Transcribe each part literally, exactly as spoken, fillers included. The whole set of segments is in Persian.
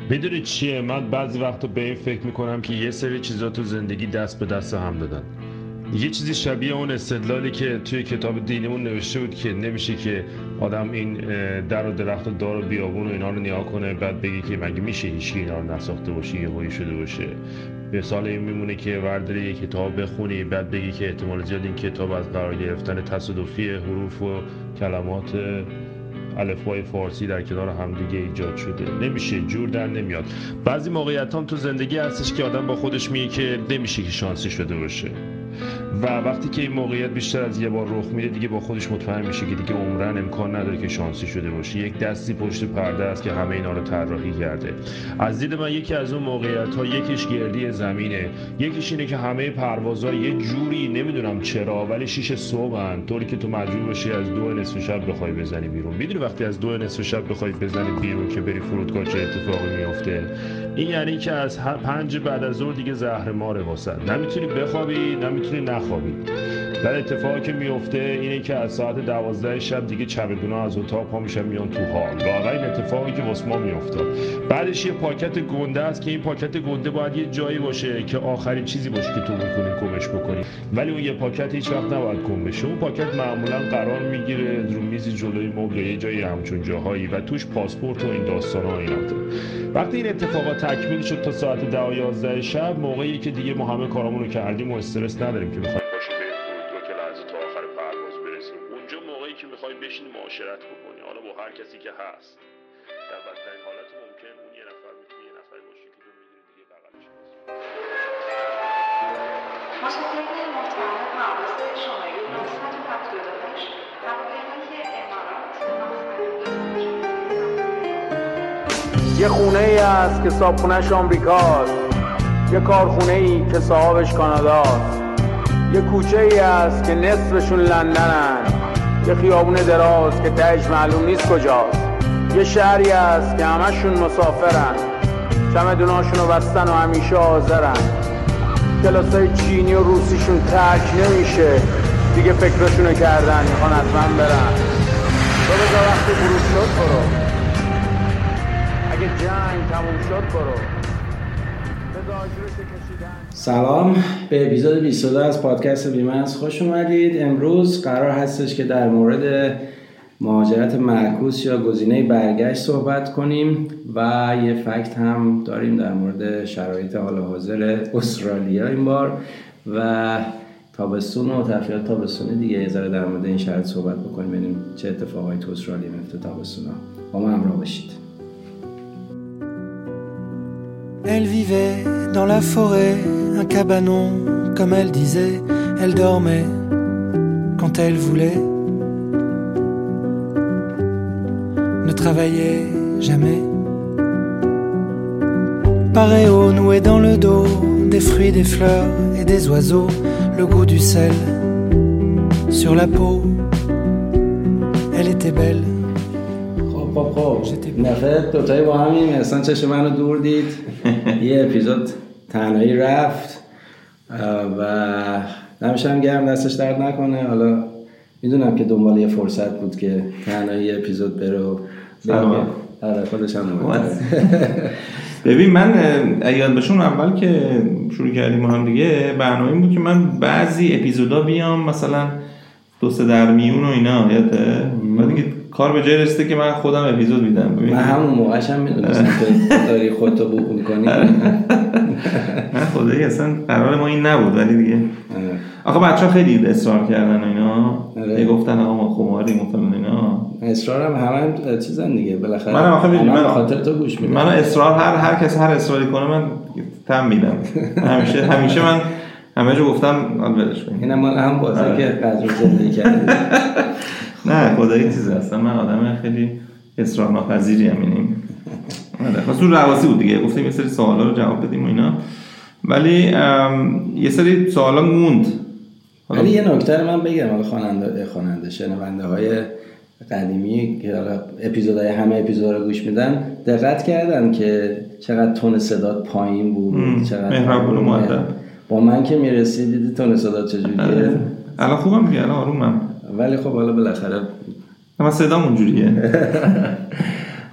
میدونی چیه؟ من بعضی وقتا به این فکر میکنم که یه سری چیزا تو زندگی دست به دست هم دادن. یه چیزی شبیه اون استدلالی که توی کتاب دینمون نوشته بود که نمیشه که آدم این در و درخت و دار و بیابون و اینا رو نیا کنه بعد بگه که مگه میشه هیچکی اینا رو نساخته باشه یه هایی شده باشه. مثال این میمونه که ورداری یه کتاب بخونی بعد بگی که احتمال زیاد این کتاب از قرار گرفتن تصادفی حروف و کلمات الفبای فارسی در کنار همدیگه ایجاد شده. نمیشه، جور در نمیاد. بعضی موقعیت هم تو زندگی هستش که آدم با خودش میگه که نمیشه که شانسی شده باشه و وقتی که این موقعیت بیشتر از یه بار رخ میده دیگه با خودش مطمئن میشه که دیگه عمرن امکان نداره که شانسی شده باشه. یک دستی پشت پرده است که همه اینا رو طراحی کرده. از دید من یکی از اون موقعیت ها یکیش گردی زمینه، یکیش اینه که همه پروازها یه جوری نمیدونم چرا ولی شیش صبحن، طوری که تو مجبور بشی از دو نصف شب بخوای بزنی بیرون. میدونی وقتی از دو نصف شب بخوای بزنی بیرون که بری فرودگاه چه اتفاقی میفته؟ این یعنی که از پنج بعد از ظهر دیگه زهر ماره واسط، نمیتونی بخوابی نمیتونی نخوابی. در اتفاقی که میفته اینه که از ساعت دوازده شب دیگه چمدونا از اتاق پا میشن میان تو حال. واقعا این اتفاقی که واسه ما میفته. بعدش یه پاکت گنده است که این پاکت گنده باید یه جایی باشه که آخرین چیزی باشه که تو میتونی گمش بکنی، ولی اون یه پاکت هیچ وقت نباید گم بشه. اون پاکت معمولا قرار میگیره رو میزی جلوی مبل یه جایی همچون جاهایی و توش پاسپورت و این داستانا اینا. وقتی این اتفاقات تکمیل شد تا ساعت ده و یازده شب، موقعی که دیگه ما همه کارامون رو کردیم و استرس نداریم که بخوایم باشیم بریم فرودگاه که لحظه تا آخر پرواز برسیم، اونجا موقعی که میخوای بشینی معاشرت بکنی، حالا با هر کسی که هست. در بدترین حالت ممکن اون یه نفر میتونه یه نفر باشه که تو میدونی دیگه بغلش هست. مشاهده محترم پرواز شماره نهصد و هفتاد و هشت هواپیمای امارات یه خونه ای هست که صاحبخونه‌اش آمریکاست، یه کارخونه ای که صاحبش کاناداست، یه کوچه ای هست که نصفشون لندنن، یه خیابون دراز که تهش معلوم نیست کجاست، یه شهری هست که همشون مسافرن، چمدوناشونو بستن و همیشه حاضرن، کلاسای چینی و روسیشون ترک نمیشه، دیگه فکرشونو کردن میخوان حتما برن. تو بذار وقتی بروز شد برو، اگه جنگ تموم شد برو. سلام به اپیزود بیست و دو از پادکست بیمنس خوش اومدید. امروز قرار هستش که در مورد مهاجرت معکوس یا گزینه برگشت صحبت کنیم و یه فکت هم داریم در مورد شرایط حال حاضر استرالیا این بار و تابستون و تفریحات تابستونی دیگه. یه ذره در مورد این شرایط صحبت بکنیم ببینیم چه اتفاقایی تو استرالیا میفته تابستونا. با ما همراه باشید. Elle vivait dans la forêt, un cabanon, comme elle disait, elle dormait quand elle voulait, ne travaillait jamais. Paréo noué dans le dos, des fruits, des fleurs et des oiseaux, le goût du sel sur la peau, elle était belle. خب خب نفر دوتایی با همین اصلا چشم منو دور دید. یه اپیزود تنهایی رفت و نمیشم گرم دستش درد نکنه. حالا میدونم که دنبال یه فرصت بود که تنهایی اپیزود بره و آره خودش هم اومد. ببین من یاد باشون اول که شروع کردیم ما هم دیگه برنامه این بود که من بعضی اپیزودا بیام مثلا دو سه در میون و اینا یاده من دیگه کار به جای رسیده که من خودم اپیزود میدم. من همون موقعش هم میدونستم که داری خودتو بوق میکنی. من خدایی اصلا قرار ما این نبود ولی دیگه آخه بچه ها خیلی اصرار کردن و اینا یه گفتن آقا ما خماریم و فلان اینا. اصرار هم همه چیزن دیگه بالاخره. من آخه من خاطر تو گوش میدم. من اصرار هر هر کس هر اصراری کنه من تم میدم. همیشه همیشه من همه جو گفتم ولش کن. اینم مال هم بازه که قدر زندگی کردی. نه خدایی چیزی هستم من آدم خیلی اصرار ناپذیری ام. اینیم خاص رو رواسی بود دیگه گفتیم یه سری سوالا رو جواب بدیم و اینا ولی یه سری سوالا موند. ولی یه نکته رو من بگم حالا خواننده خواننده شنونده های قدیمی که حالا اپیزودهای همه اپیزودا رو گوش میدن دقت کردن که چقدر تون صدات پایین بود، چقدر مهربون و مؤدب. با من که میرسید دیدی تون صدات چجوریه. الان خوبم دیگه الان آرومم. ولی خب حالا بالاخره من صدام اونجوریه.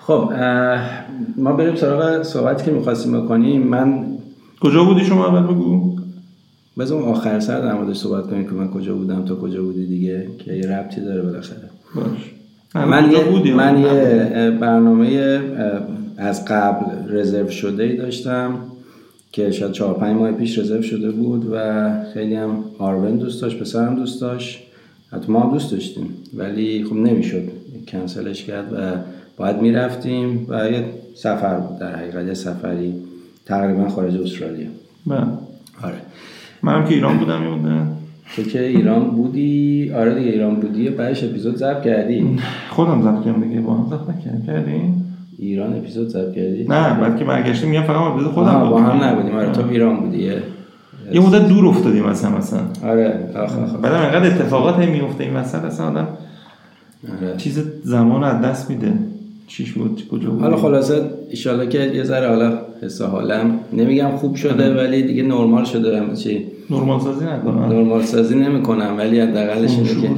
خب ما بریم سراغ صحبتی که می‌خواستیم بکنیم. من کجا بودی شما اول بگو؟ بذار آخر سر در موردش صحبت کنیم که من کجا بودم تو کجا بودی دیگه، که یه ربطی داره بالاخره. باش. من یه من یه برنامه از قبل رزرو شده ای داشتم که شاید چهار پنج ماه پیش رزرو شده بود و خیلی هم آروین دوست داشت، پسرم دوست داشت، حتی ما هم دوست داشتیم، ولی خب نمیشد، کنسلش کرد و باید میرفتیم و یه سفر بود، در حقیقت یه سفری تقریبا خارج استرالیا. بله. آره. منم که ایران بودم میمونده. تو که ایران بودی، آره دیگه ایران بودی، بعدش اپیزود ضبط کردی. خودم ضبط کردم دیگه، با هم ضبط نکردیم. کردیم؟ ایران اپیزود ضبط کردی؟ نه، بعد که برگشتیم میگم فقط اپیزود خودم بود. با هم نبودیم. آره تو ایران بودی. یه مدت دور افتادیم مثلا مثلا. آره، آخ آخ. بعدم انقدر اتفاقات هم میفته این وسط اصلا آدم آره. چیز زمان از دست میده. چی شد کجا بود؟ حالا خلاصه ان شاءالله که یه ذره حالا حس حالم نمیگم خوب شده ولی دیگه نرمال شده. همه چی نرمال سازی نکنم. نرمال سازی نمیکنم ولی حداقلش اینه که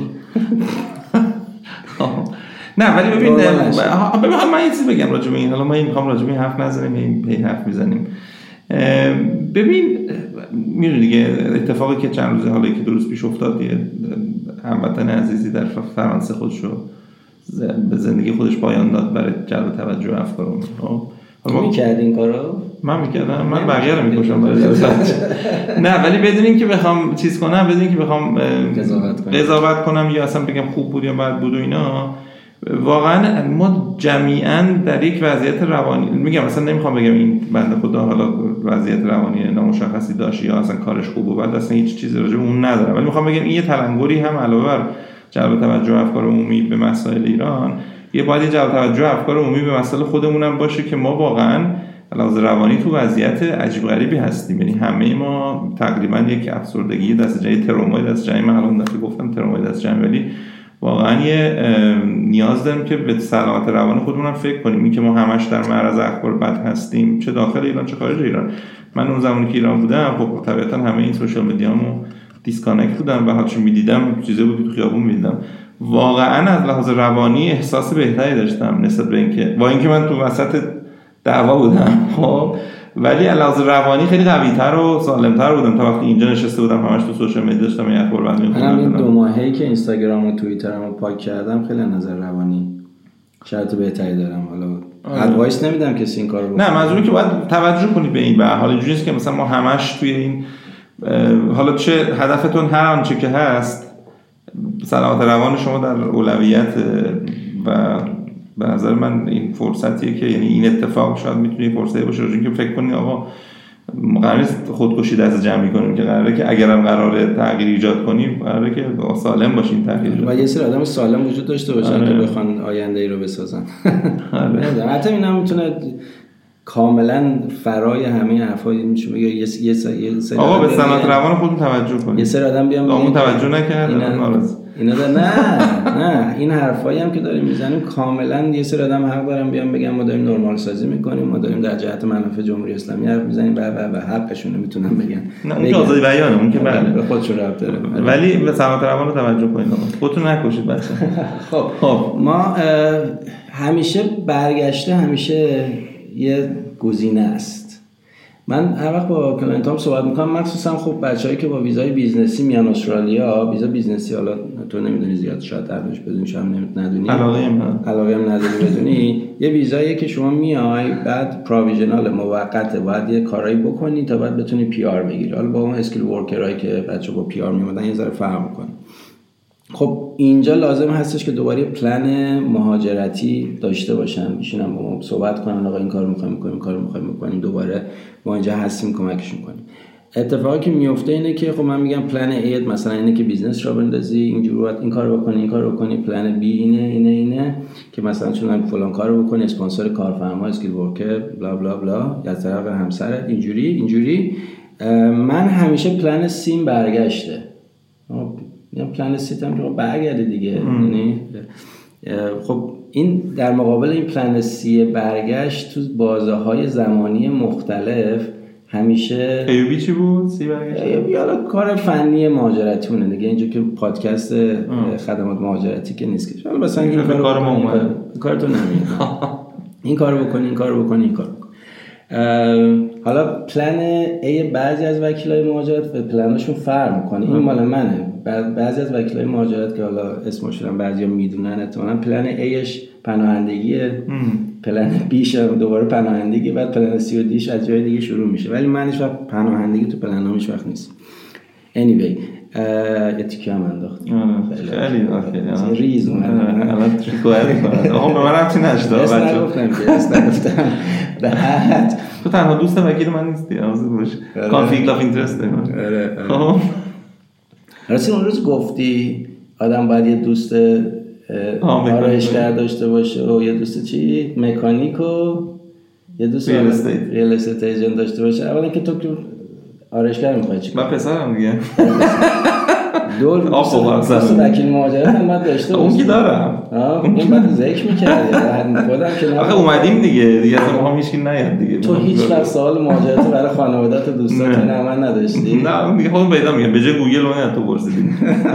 نه ولی ببین ببین من یه چیزی بگم راجع به این. حالا ما میخوام راجع به این حرف نزنیم، این پی حرف میزنیم. ببین میدونی دیگه اتفاقی که چند روز حالا که دو روز پیش افتاد، یه هموطن عزیزی در فرانسه خودشو به زندگی خودش پایان داد برای جلب توجه افکار ما می‌کرد این کارو. من می‌کردم، من بقیه رو می‌کشم برای توجه. نه ولی بدون اینکه بخوام چیز کنم، بدون اینکه بخوام قضاوت کنم یا اصلا بگم خوب بود یا بد بود و اینا، واقعا ما جمیعاً در یک وضعیت روانی، میگم مثلا نمیخوام بگم این بنده خدا حالا وضعیت روانی نامشخصی داشت یا اصلا کارش خوب بود، بعد اصلا هیچ چیزی راجع به اون ندارم، ولی میخوام بگم این یه تلنگری هم علاوه بر جلب توجه افکار عمومی به مسائل ایران، یه باید جلب توجه افکار عمومی به مسائل خودمون هم باشه که ما واقعا علاوه روانی تو وضعیت عجیب غریبی هستیم. یعنی همه ما تقریبا یک افسردگی دست جای ترومای دست جای، من الان دفعه گفتم ترومای دست جای، ولی واقعا یه نیاز داریم که به سلامت روان خودمون هم فکر کنیم. این که ما همش در معرض اخبار بد هستیم، چه داخل ایران چه خارج ایران. من اون زمانی که ایران بودم خب طبیعتا همه این سوشال مدیامو دیسکانکت بودم و هرچی می‌دیدم چیزی بود که تو خیابون می‌دیدم. واقعا از لحاظ روانی احساس بهتری داشتم نسبت به اینکه با اینکه من تو وسط دعوا بودم خب، ولی از لحاظ روانی خیلی قوی‌تر و سالم‌تر بودم تا وقتی اینجا نشسته بودم همش تو سوشال مدیا داشتم این اخبار بعد می‌خوندم. من این دو ماهه‌ای که اینستاگرام و توییترمو پاک کردم خیلی از نظر روانی شرط بهتری دارم. حالا ادوایس نمیدم کسی این کارو بکنه. نه منظوری که باید توجه کنید به این. به حال اینجوریه که مثلا ما همش توی این حالا چه هدفتون هر آنچه که هست، سلامت روان شما در اولویت و به نظر من این فرصتیه که یعنی این اتفاق شاید میتونه فرصتی باشه راجع که فکر کنید آقا قراره نیست خودکشی دست جمعی کنیم، که قراره که اگرم قراره تغییر ایجاد کنیم قراره که سالم باشیم تغییر و یه سری آدم سالم وجود داشته باشن آره. که بخوان آینده ای رو بسازن. آره. حتی اینا میتونه کاملا فرای همه حرفای میشه بگه یه یه سری آقا به سلامت روان خودتون توجه کنید. یه سری آدم بیان اون توجه نکردن ناراضی اینا در نه نه این حرفایی هم که داریم میزنیم کاملا یه سری آدم حق دارن بیان بگن ما داریم نرمال سازی میکنیم، ما داریم در جهت منافع جمهوری اسلامی حرف میزنیم و و حقشونه میتونن بگن. نه اون آزادی بیانه، اون که بله به خودشون ربط داره، ولی به سلامت روان رو توجه کنید آقا، خودتون نکشید بچه. خب خب ما همیشه برگشته همیشه یه گزینه است. من هر وقت با کلاینتام صحبت میکنم، مخصوصا خب بچه‌ای که با ویزای بیزنسی میان استرالیا، ویزا بیزنسی حالا تو نمیدونی زیاد، شاید درش بدون شام ندونی، علاقه ام علاقه ام نداری بدونی، یه ویزاییه که شما میای بعد پروویژنال موقته، باید یه کارایی بکنی تا بعد بتونی پی آر بگیری. حالا با اون اسکیل ورکرایی که بچه‌ها با پی آر میومدن یه ذره فرق میکنه. خب اینجا لازم هستش که دوباره پلن مهاجرتی داشته باشن، بشینن با ما صحبت کنن آقا این کارو می‌خوایم بکنیم، این کارو می‌خوایم بکنیم، دوباره ما اینجا هستیم کمکشون کنیم. اتفاقی که میفته اینه که خب من میگم پلن A مثلا اینه که بیزنس را بندازی، اینجوری این کارو بکنی، این کارو بکنی، پلن B اینه اینه اینه که مثلا چون فلان کارو بکنی، اسپانسر کارفرما، اسکیل ورکر، بلا بلا بلا، یا طرف همسرت، اینجوری اینجوری. من همیشه پلن سیم برگشته. یا پلن سیستم که برگرده دیگه، یعنی خب این در مقابل این پلن سی برگشت تو بازه‌های زمانی مختلف همیشه ایوبی چی بود؟ سی برگشت؟ ایوبی حالا کار فنی مهاجرتیونه دیگه، اینجا که پادکست خدمات مهاجرتی که نیست که حالا مثلا این کار ما اومد کار تو نمیاد. این کارو بکنی این کارو بکنی این کارو بکنی. حالا پلن A بعضی از وکیلای مهاجرت به پلنشون فرق میکنه. این مال منه. بعضی از وکیلای مهاجرت که حالا اسمشون هم بعضیا میدونن احتمالاً پلن Aش پناهندگیه، پلن Bش هم دوباره پناهندگی، بعد پلن C و Dش از جای دیگه شروع میشه، ولی من هیچ وقت پناهندگی تو پلنام هیچ وقت نیست. anyway یه تیکی هم انداخت خیلی خیلی ریز اومد الان شکایت کنه. آقا به من ربطی نشد بچه. اسم نگفتم که اسم نگفتم. بعد تو تنها دوست وکیل من نیستی، حواست باش. کانفلیکت اف اینترست دارم. خب راستی اون روز گفتی آدم باید یه دوست آرایشگر داشته باشه و یه دوست چی؟ مکانیک و یه دوست ریل استیت ریل استیت ایجنت داشته باشه. اولا که تو آرایشگر میخوای چیکار؟ من پسرم دیگه. دور دوست وکیل مهاجرت هم باید داشته باشه. اون کی دارم؟ اون باید ذکر می‌کردی. خودم که آخه اومدیم دیگه دیگه ما هیچ کی نیاد دیگه. تو هیچ وقت سوال مهاجرت برای خانواده‌ات و دوستات نه من نداشتی؟ نه دیگه خودم پیدا میگم به جای گوگل اون تو پرسیدی.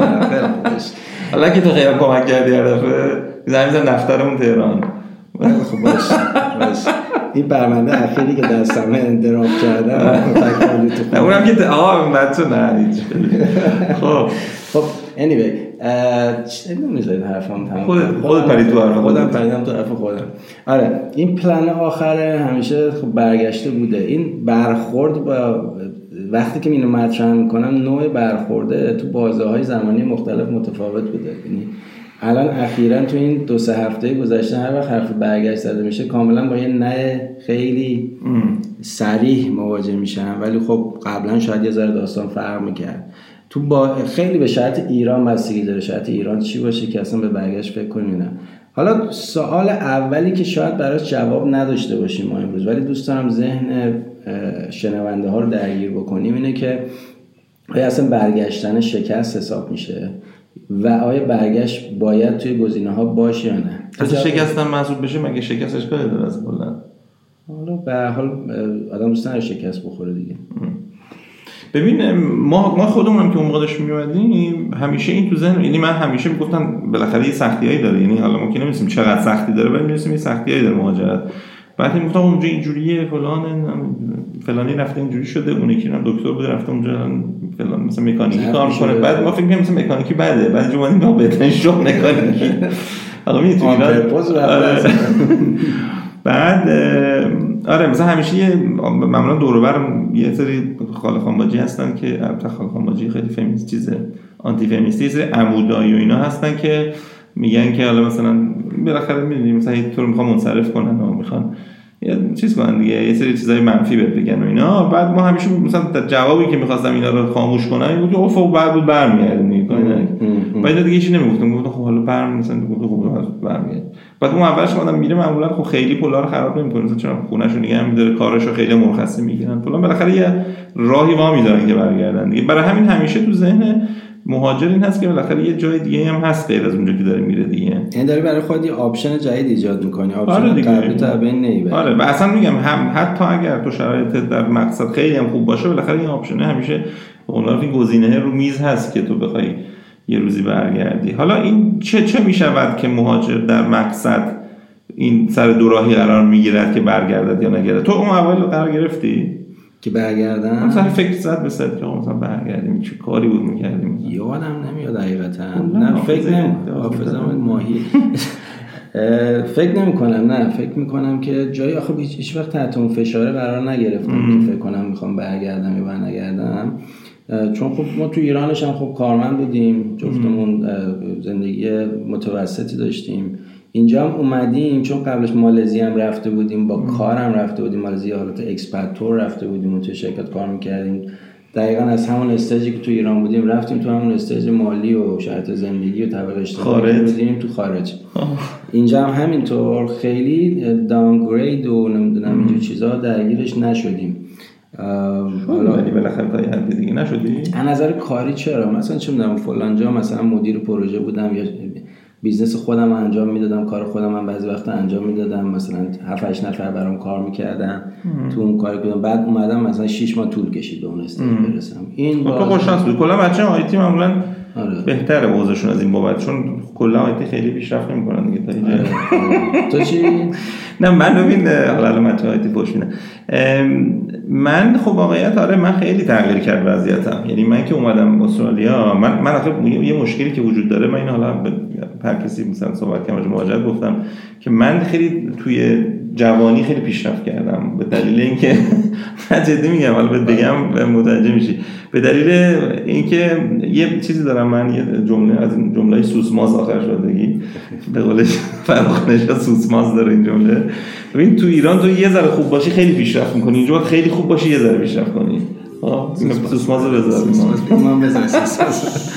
حالا که تو خیلی کمک کردی هر دفعه زمین زدم دفترمون تهران. خب باش باش این برنامه اخیری که دستمه اندراب کردم تکالی تو اونم که آها بچه نه هیچ. خب خب anyway چه نمیذارید حرفم تمام خود خود پرید تو حرف خودم پریدم تو حرف خودم. آره این پلن آخره همیشه خب برگشته بوده. این برخورد با وقتی که اینو مطرح میکنم نوع برخورده تو بازه‌های زمانی مختلف متفاوت بوده. یعنی الان اخیراً تو این دو سه هفته گذشته هر وقت حرف برگشت زده میشه کاملا با یه نه خیلی صریح مواجه میشن، ولی خب قبلا شاید یه ذره داستان فرق میکرد. تو با خیلی به شرط ایران بستگی داره، شرط ایران چی باشه که اصلا به برگشت فکر کنیم. نه حالا سوال اولی که شاید براش جواب نداشته باشیم ما امروز، ولی دوست دارم ذهن شنونده ها رو درگیر بکنیم، اینه که آیا اصلا برگشتن شکست حساب میشه و آیا برگشت باید توی گزینه‌ها باشه یا نه؟ اصلا شکستن محسوب بشه مگه شکستش کاری داره اصلا کلا؟ حالا به هر حال آدم دوست نداره شکست بخوره دیگه. ببین ما ما خودمونم که اون موقع داشتیم میومدیم همیشه این تو ذهن، یعنی من همیشه میگفتم بالاخره یه سختیایی داره، یعنی حالا ما که نمی‌دونیم چقدر سختی داره ولی می‌دونیم یه سختیایی داره مهاجرت. بعد میگفتم اونجا اینجوریه فلان فلانی رفته اینجوری شده، اون یکی هم دکتر بوده رفته اونجا فلان مثلا مکانیکی کار می‌کنه. بعد ما فکر می‌کنیم مثلا مکانیکی بده، بعد جو اومدیم بهترین شغل مکانیکی حالا می‌تونی بعد آره مثلا همیشه یه معمولا دور و بر یه سری خاله خانباجی هستن که البته خاله خانباجی خیلی فمینیست چیزه آنتی فمینیستی، سری عمودایی و اینا هستن که میگن که حالا مثلا بالاخره میدونی مثلا تو رو میخوان منصرف کنن و میخوان یه چیز کنن دیگه، یه سری چیزای منفی بهت بگن و اینا. بعد ما همیشه مثلا جوابی که می‌خواستم اینا رو خاموش کنم این بود که اوف بعد بود برمیگردن کاری بعد دیگه هیچ نمیگفتم، گفتم خب حالا برم مثلا گفتم خب برمیگرد. بعد اون اولش آدم میره معمولا خب خیلی پولا رو خراب نمی‌کنه، مثلا چون خونه‌شو نگه می‌داره کاراشو خیلی مرخصی میگیرن فلان، بالاخره یه راهی وا می‌ذارن که برگردن دیگه. برای همین همیشه تو ذهن مهاجر این هست که بالاخره یه جای دیگه هم هست غیر از اونجا که داره میره دیگه. یعنی داری برای خودت یه آپشن جدید ایجاد می‌کنی، آپشن قبلی تا بین نمیبری. آره و اصلا میگم هم حتی اگر تو شرایط در مقصد خیلی هم خوب باشه بالاخره این آپشن همیشه اونها این گزینه رو میز هست که تو بخوای یه روزی برگردی. حالا این چه چه میشود که مهاجر در مقصد این سر دوراهی قرار میگیرد که برگردد یا نگردد؟ تو اون اول قرار گرفتی که برگردم مثلا فکر زد به صد که مثلا برگردیم چه کاری بود می‌کردیم؟ یادم نمیاد حقیقتا. نه فکر نمی‌کنم حافظم ماهی فکر نمی‌کنم نه فکر می‌کنم که جایی آخه هیچ وقت تحت اون فشار قرار نگرفتم که فکر کنم می‌خوام برگردم یا برنگردم، چون خب ما تو ایرانش هم خب کارمند بودیم، جفتمون زندگی متوسطی داشتیم. اینجا هم اومدیم چون قبلش مالزی هم رفته بودیم، با کارم رفته بودیم مالزی، حالت اکسپاتور رفته بودیم و تو شرکت کار میکردیم. دقیقاً از همون استیجی که تو ایران بودیم رفتیم تو همون استیج مالی و شرط زندگی و طبقه اجتماعی بودیم تو خارج. اینجا هم همینطور خیلی داونگرید و نمیدونم اینجور چیزا درگیرش نشدیم. حالا ولی بالاخره تا یه حد دیگه نشدی؟ از نظر کاری چرا؟ مثلا چه میدونم فلان جا مثلا مدیر پروژه بودم یا بیزنس خودم انجام میدادم، کار خودم هم بعضی وقتا انجام میدادم، مثلا هفت هشت نفر برام کار میکردن تو اون کار کردم. بعد اومدم مثلا شش ماه طول کشید به اون استیج برسم. این تو خوششانس بود. کلا بچه‌ها آیتی معمولا آره. بهتره اوضاعشون از این بابت، چون کلا آیتی خیلی پیشرفت نمی‌کنن دیگه تا اینجا. تو چی؟ نه من ببین حالا علامت آیتی پشت میدم. من خب واقعیت آره من خیلی تغییر کرد وضعیتم. یعنی من که اومدم استرالیا من من آخه یه مشکلی که وجود داره، من این حالا به هر کسی مثلا صحبت کردم راجع به مهاجرت گفتم که من خیلی توی جوانی خیلی پیشرفت کردم به دلیل اینکه من جدی میگم حالا بهت بگم متوجه میشی، به دلیل اینکه یه چیزی دارم من، یه جمله از این جمله‌های سوسماز آخر شدگی به قولش فرخ نژاد سوسماز داره این جمله. ببین تو ایران تو یه ذره خوب باشی خیلی پیشرفت می‌کنی، اینجا خیلی خوب باشی یه ذره پیشرفت کنی. ها سوسماز رو بذار من بذار سوسماز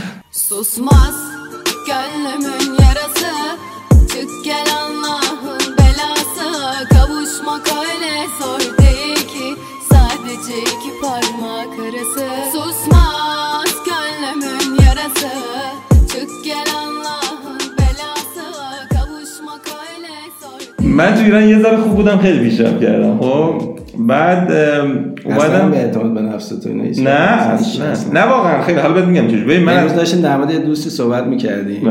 Susmaz gönlümün yarası, çık gel Allah'ın belası. Kavuşmak öyle zor değil ki, sadece iki parmak arası. Susmaz gönlümün yarası, çık gel Allah'ın belası. Kavuşmak öyle zor değil. من تو ایران یه ذره خوب بودم خیلی پیشرفت کردم. خب بعد اومدم به اعتماد به نفس تو اینا نه اصلا نه واقعا خیلی حالا بهت میگم چجوری. ببین من امروز داشتیم در مورد دوستی صحبت می‌کردیم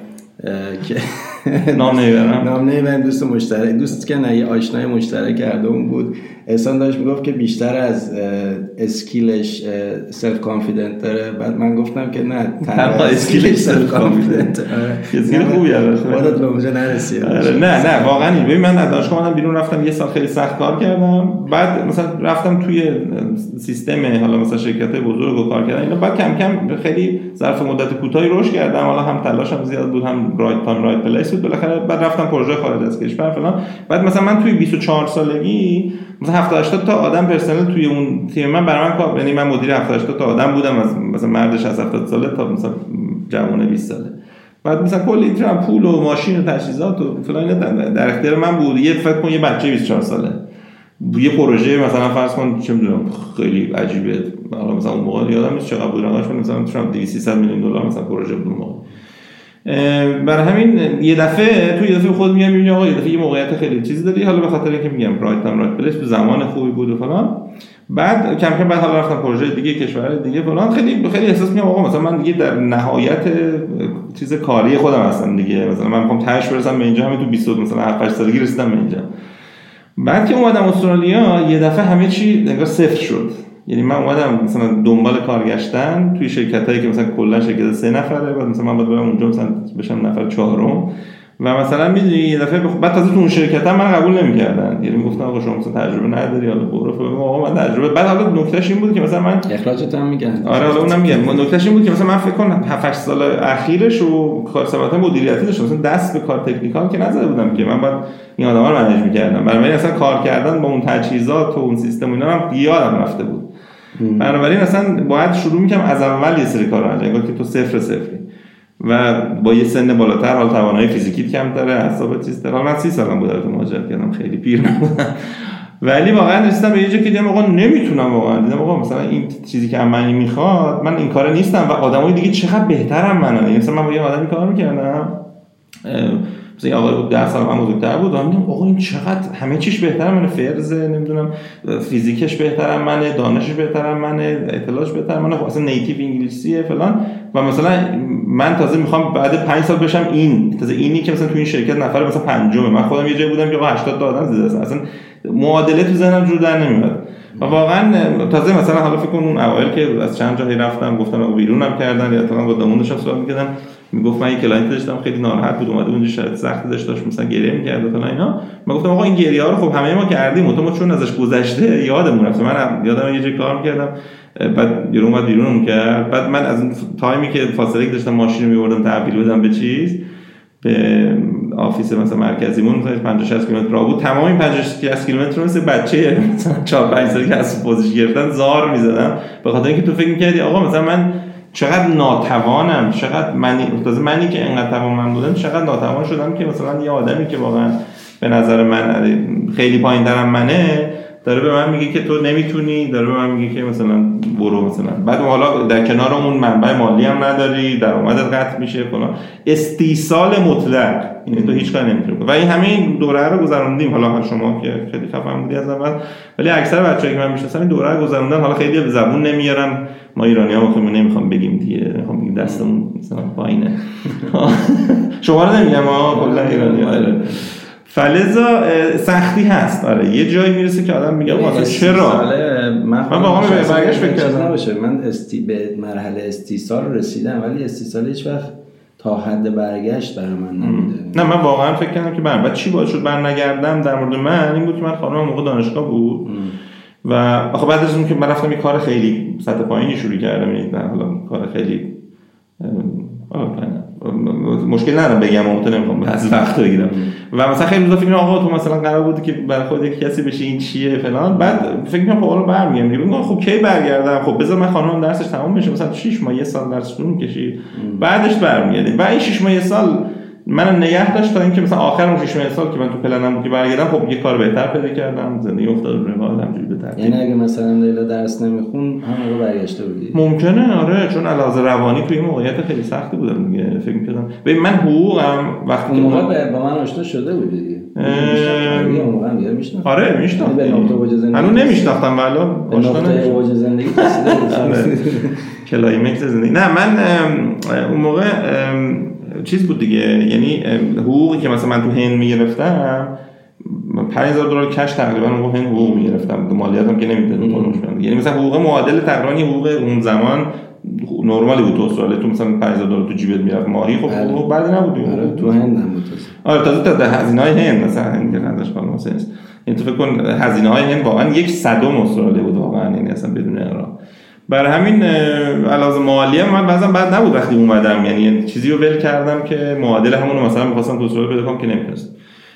که نام نمیبرم نام نمیبرم دوست مشترک دوست که نه یه آشنای مشترک کردمون بود. احسان داشت میگفت که بیشتر از اسکیلش سلف کانفیدنت داره، بعد من گفتم که نه تنها اسکیلش سلف کانفیدنت اسکیل خوبی البته خودت به اونجا نرسید. نه نه واقعا ببین من از دانشگاه اومدم بیرون، رفتم یه سال خیلی سخت کار کردم، بعد مثلا رفتم توی سیستم حالا مثلا شرکت‌های بزرگ و کار کردم اینا، بعد کم کم خیلی ظرف مدت کوتاهی رشد کردم، حالا هم تلاشم زیاد بود هم رایت تایم رایت پلیس بود، بالاخره بعد رفتم پروژه خارج از کشور فلان. بعد مثلا من توی بیست و چهار سالگی مثلا هفتاد هشتاد تا آدم پرسنل توی اون تیم من برای من کار، یعنی من مدیر هفتاد هشتاد تا آدم بودم، از مثلا مردش از هفتاد ساله تا مثلا جوان بیست ساله. بعد مثلا کلی ترام پول و ماشین و تجهیزات و فلان در اختیار من بود. یه فکر کن یه بچه بیست و چهار ساله یه پروژه مثلا فرض کن چه میدونم خیلی عجیبه، حالا مثلا اون موقع یادم نیست چقدر بود رقمش، مثلا ترام دویست سیصد میلیون دلار مثلا پروژه بود اون موقع. برای همین یه دفعه تو یه دفعه خود میگم میبینی آقا یه دفعه یه موقعیت خیلی چیزی داری، حالا به خاطر اینکه میگم رایت تایم رایت پلیس تو زمان خوبی بود و فلان. بعد کم کم بعد حالا رفتم پروژه دیگه کشور دیگه فلان، خیلی خیلی احساس میکنم آقا مثلا من دیگه در نهایت چیز کاری خودم هستم دیگه، مثلا من میخوام تهش برسم به اینجا، همین تو بیست مثلا هفت هشت سالگی رسیدم به اینجا. بعد که اومدم استرالیا یه دفعه همه چی انگار صفر شد. یعنی من اومدم مثلا دنبال کار گشتن توی شرکتایی که مثلا کلا شرکت سه نفره، بعد مثلا من باید برم اونجا مثلا بشم نفر چهارم و مثلا میدونی یه دفعه بخ... بعد تازه تو اون شرکت هم من قبول نمی‌کردن، یعنی میگفتن آقا شما مثلا تجربه نداری، حالا برو فلان. آقا من تجربه، بعد حالا نکتهش این بود که مثلا من اخراجت هم میگن. آره حالا اونم میگم، نکتهش این بود که مثلا من فکر کنم هفت هشت سال اخیرش رو کار سمت مدیریتی داشتم، مثلا دست به کار تکنیکال که نزده بودم که من بعد این آدما رو منیج می‌کردم. برای من اصلا کار کردن با اون تجهیزات و اون سیستم و اینا هم یادم رفته بود. بنابراین اصلا باید شروع می‌کنم از اول یه سری کارا انجام بدم که تو صفر صفری و با یه سن بالاتر حال توانایی فیزیکیت کمتره، اعصابت چیزتر. حالا من سی سالم بود تو مهاجرت کردم، خیلی پیر نبودم، ولی واقعا رسیدم به یه جا که دیدم آقا نمیتونم، واقعا دیدم آقا مثلا این چیزی که من میخواد من این کارا نیستم و آدمای دیگه چقدر بهترن منن. مثلا من با یه آدمی کار میکردم، مثلا آقا ده سال من بزرگتر بود و میگم آقا این چقدر همه چیش بهتره منه، فرض نمیدونم فیزیکش بهتره منه، دانشش بهتره منه، اطلاعش بهتره منه، اصلا نیتیو انگلیسیه فلان. و مثلا من تازه میخوام بعد پنج سال بشم این تازه اینی که مثلا تو این شرکت نفر مثلا پنجمه، من خودم یه جایی بودم که آقا هشتاد تا آدم زیاد اصلا معادله تو ذهنم جور در نمیاد. و واقعا تازه مثلا حالا فکر کن اون اوایل که از چند جایی رفتم گفتم آقا بیرونم کردن یا مثلا با دامونش صحبت می‌کردم، میگفت من یک کلاینت داشتم خیلی ناراحت بود اومده اونجا شرایط سختی داشت داشت مثلا گریه می‌کرد و فلان اینا. من گفتم آقا این گریه‌ها رو خب همه ما کردیم و تو چون ازش گذشته یادمون رفت. من یادم یه جای کار می‌کردم بعد یه اومد بیرونم کرد، بعد من از اون تایمی که فاصله که داشتم ماشین رو می‌بردم تحویل بدم به چیز به آفیس مثلا مرکزیمون مثلا پنجاه شصت کیلومتر راه بود، تمام این پنجاه شصت کیلومتر رو مثل بچه مثلا چهار پنج سالی که از پوزش گرفتن زار می‌زدم، به خاطر اینکه تو فکر می‌کردی آقا مثلا من چقدر ناتوانم، چقدر منی تازه منی که انقدر توانمند بودم چقدر ناتوان شدم که مثلا یه آدمی که واقعا به نظر من خیلی پایین‌ترم منه داره به من میگه که تو نمیتونی، داره به من میگه که مثلا برو مثلا. بعد حالا در کنار اون منبع مالی هم نداری، درآمدت قطع میشه فلان. استیصال مطلق، یعنی تو هیچ کاری نمیتونی. و این همین دوره رو گذروندیم. حالا شما که خیلی خفن بودی از اول، ولی اکثر بچه‌ای که من میشناسم این دوره رو گذروندن. حالا خیلی به زبون نمیارن، ما ایرانی‌ها خودمون نمیخوام بگیم دیگه، میخوام بگیم دستمون مثلا پایینه. شما رو نمیگم، ما کلا ایرانی‌ها. فلزا سختی هست. آره یه جایی میرسه که آدم میگه واسه چرا من واقعا به برگشت فکر کردم نباشه. من استی به مرحله استیصال رسیدم، ولی استیصال هیچ وقت تا حد برگشت برای من نبوده. نه من واقعا فکر کردم که بعد چی باعث شد برنگردم در مورد من این بود که من خانمم موقع دانشگاه بود ام. و آخه بعد از اون که من رفتم یه کار خیلی سطح پایینی شروع کردم، یعنی حالا کار خیلی مشکل ندارم بگم، اون نمیخوام از وقت بگیرم و مثلا خیلی روزا فکر کنم آقا تو مثلا قرار بود که برای خود یک کسی بشی این چیه فلان، بعد فکر کنم خب حالا برمیگم میگم خب کی برگردم، خب بذار من خانمم درسش تموم بشه، مثلا شش ماه یه سال درس طول می‌کشه بعدش برمیگردیم و این شش ماه یه سال من نگه داشت تا اینکه مثلا آخر اون شش ماه سال که من تو پلنم بود که برگردم، خب یه کار بهتر پیدا کردم، زندگی افتاد رو روال همجوری بهتر. یعنی اگه مثلا لیلا درس نمیخون همون رو برگشته بودی؟ ممکنه آره، چون علاوه روانی توی این موقعیت خیلی سختی بودم دیگه. فکر می‌کردم ببین من حقوقم وقتی اون موقع با من آشنا شده بودی دیگه. اون موقع میاد میشناخت. آره میشناختم. به نقطه اوج زندگی هنوز نمیشناختم والا آشنا نمیشدم. اوج زندگی رسیده کلایمکس زندگی. نه من اون موقع چیز بود دیگه، یعنی حقوقی که مثلا من تو هند میگرفتم پنج هزار دلار کش تقریبا اون هند حقوق میگرفتم، مالیاتم که نمیدادم خودم. یعنی مثلا حقوق معادل تقریبا حقوق اون زمان نرمالی بود تو استرالیا، تو مثلا پنج هزار دلار تو جیبت میرفت ماهی، خب حقوق بعد نبود. آره تو هند هم بود. آره تازه تا هزینه‌های هند مثلا هند که قدرش بالا مثلا این تو فکر کن هزینه‌های هند واقعا یک صدم استرالیا بود واقعا، یعنی اصلا بدون اغراق. برای همین علاوه مالی من بعضا بعد نبود وقتی اومدم، یعنی چیزی رو ول کردم که معادل همون رو مثلا می‌خواستم تو استرالیا پیدا کنم که نمی‌تونستم.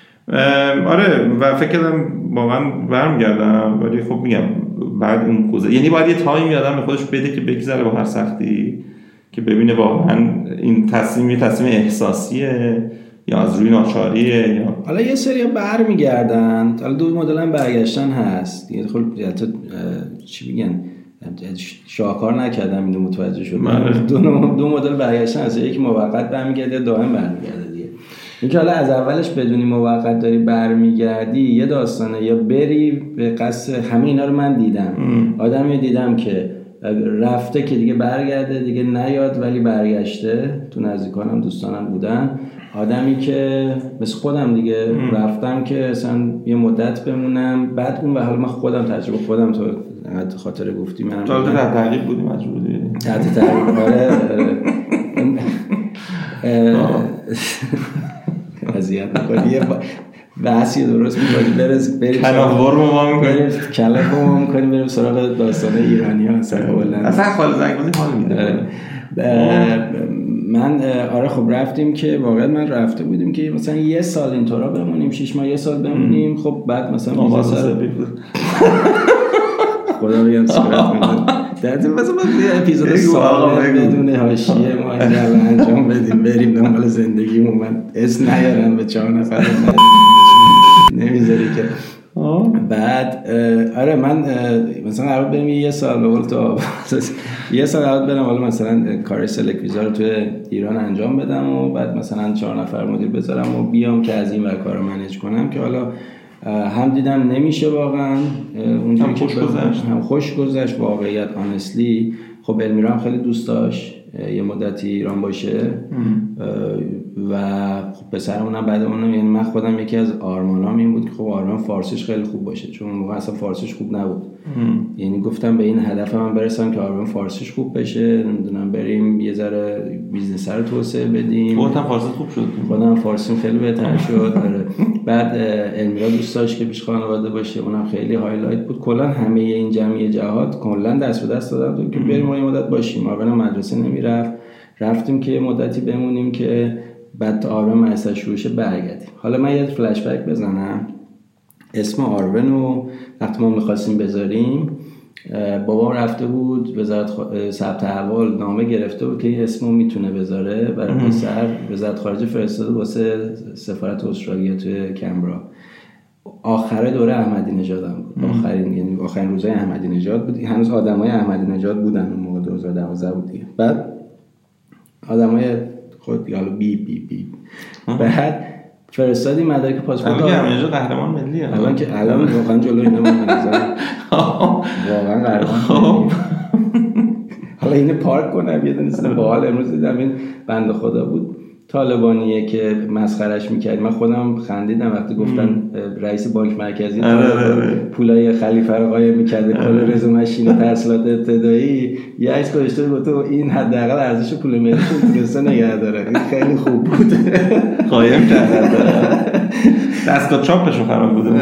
آره و فکر کردم واقعا برمیگردم، ولی خب میگم بعد اون کوزه یعنی باید یه تایمی آدم به خودش بده که بگذره با هر سختی، که ببینه واقعا این تصمیم یه تصمیم احساسیه یا از روی ناچاریه یا حالا یه سری برمیگردن. حالا دو مدل هم برگشتن هست دیگه. خب چی میگن شاهکار نکردم اینو متوجه شدم. دو دو مدل برگشتن هست، یک موقت برمیگرده، دائم برمیگرده دیگه. اینکه حالا از اولش بدونی موقت داری برمیگردی یه داستانه، یا بری به قصد همه اینا رو من دیدم. آدمی دیدم که رفته که دیگه برگرده دیگه نیاد، ولی برگشته. تو نزدیکانم دوستانم بودن. آدمی که مثل خودم دیگه ام. رفتم که اصلا یه مدت بمونم، بعد اون و حالا من خودم تجربه خودم تو انقدر خاطر گفتی منم تو در تعقیب بودی مجبور بودی تحت تعقیب. آره اذیت می‌کنی یه بحثی درست می‌کنی برس بریم کلاور ما می‌کنیم کلاور ما می‌کنیم بریم سراغ داستان ایرانی‌ها اصلا کلا اصلا خال زنگبازی حال میده. من آره خب رفتیم که واقعا من رفته بودیم که مثلا یه سال اینطورا بمونیم، شش ماه یه سال بمونیم. خب بعد مثلا آواز سر خدا بیان صورت میدن در طول مثلا یه اپیزود ساده بدون حاشیه ما اینجا انجام بدیم بریم دنبال زندگیمون. من اسم نیارم به چهار نفر نمیذاری که بعد آره من مثلا قرار بریم یه سال به قول تو یه سال قرار برم حالا مثلا کار سلک ویزا رو توی ایران انجام بدم و بعد مثلا چهار نفر مدیر بذارم و بیام که از این ور کارو منیج کنم، که حالا هم دیدم نمیشه واقعا اونجوری هم خوش گذشت هم خوش گذشت واقعیت آنستلی. خب المیرا هم خیلی دوست داشت یه مدتی ایران باشه و خب پسرمون هم بعد اونم، یعنی من خودم یکی از آرمانام این بود که خب آرمان فارسیش خیلی خوب باشه، چون اون موقع اصلا فارسیش خوب نبود. یعنی گفتم به این هدف من برسم که آرمان فارسیش خوب بشه، نمیدونم بریم یه ذره بیزنس رو توسعه بدیم. خودم فارسی خوب شد، خودم فارسیم خیلی بهتر شد. بعد المیرا دوست داشت که پیش خانواده باشه، اونم خیلی هایلایت بود. کلا همه این جمعیت جهات کلا دست به دست دادن که بریم ما یه مدت باشیم. آرمان مدرسه نمیرفت، رفتیم که یه مدتی بمونیم که بعد آرون مدرسه شروع شه برگردیم. حالا من یه فلش بک بزنم. اسم آرون رو وقتی ما می‌خواستیم بذاریم بابام رفته بود وزارت ثبت احوال نامه گرفته بود که این اسمو میتونه بذاره برای پسر، وزارت خارجه فرستاده واسه سفارت استرالیا توی کمبرا. آخر دوره احمدی نژاد هم بود. آخرین یعنی آخرین روزای احمدی نژاد بود. هنوز آدمای احمدی نژاد بودن اون موقع دو هزار و دوازده بود دیگه. بعد آدمای خود یالو بی بی بی بعد فرستادیم مدارک پاسپورت. الان که احمدی نژاد قهرمان ملیه. الان که الان واقعا جلو اینا من نظر واقعا قهرمان. حالا اینو پارک کنم یه دونه باحال امروز دیدم این بنده خدا بود طالبانیه که مسخرش میکرد. من خودم خندیدم وقتی گفتن رئیس بانک مرکزی پولای خلیفه رو قایم میکرده کل رزومش اینه تحصیلات ابتدایی یه عکس گذاشته بود تو این حداقل ارزش پول ملی تونسته نگه داره. این خیلی خوب بود. قایم کرده دستگاه چاپش رو خراب بوده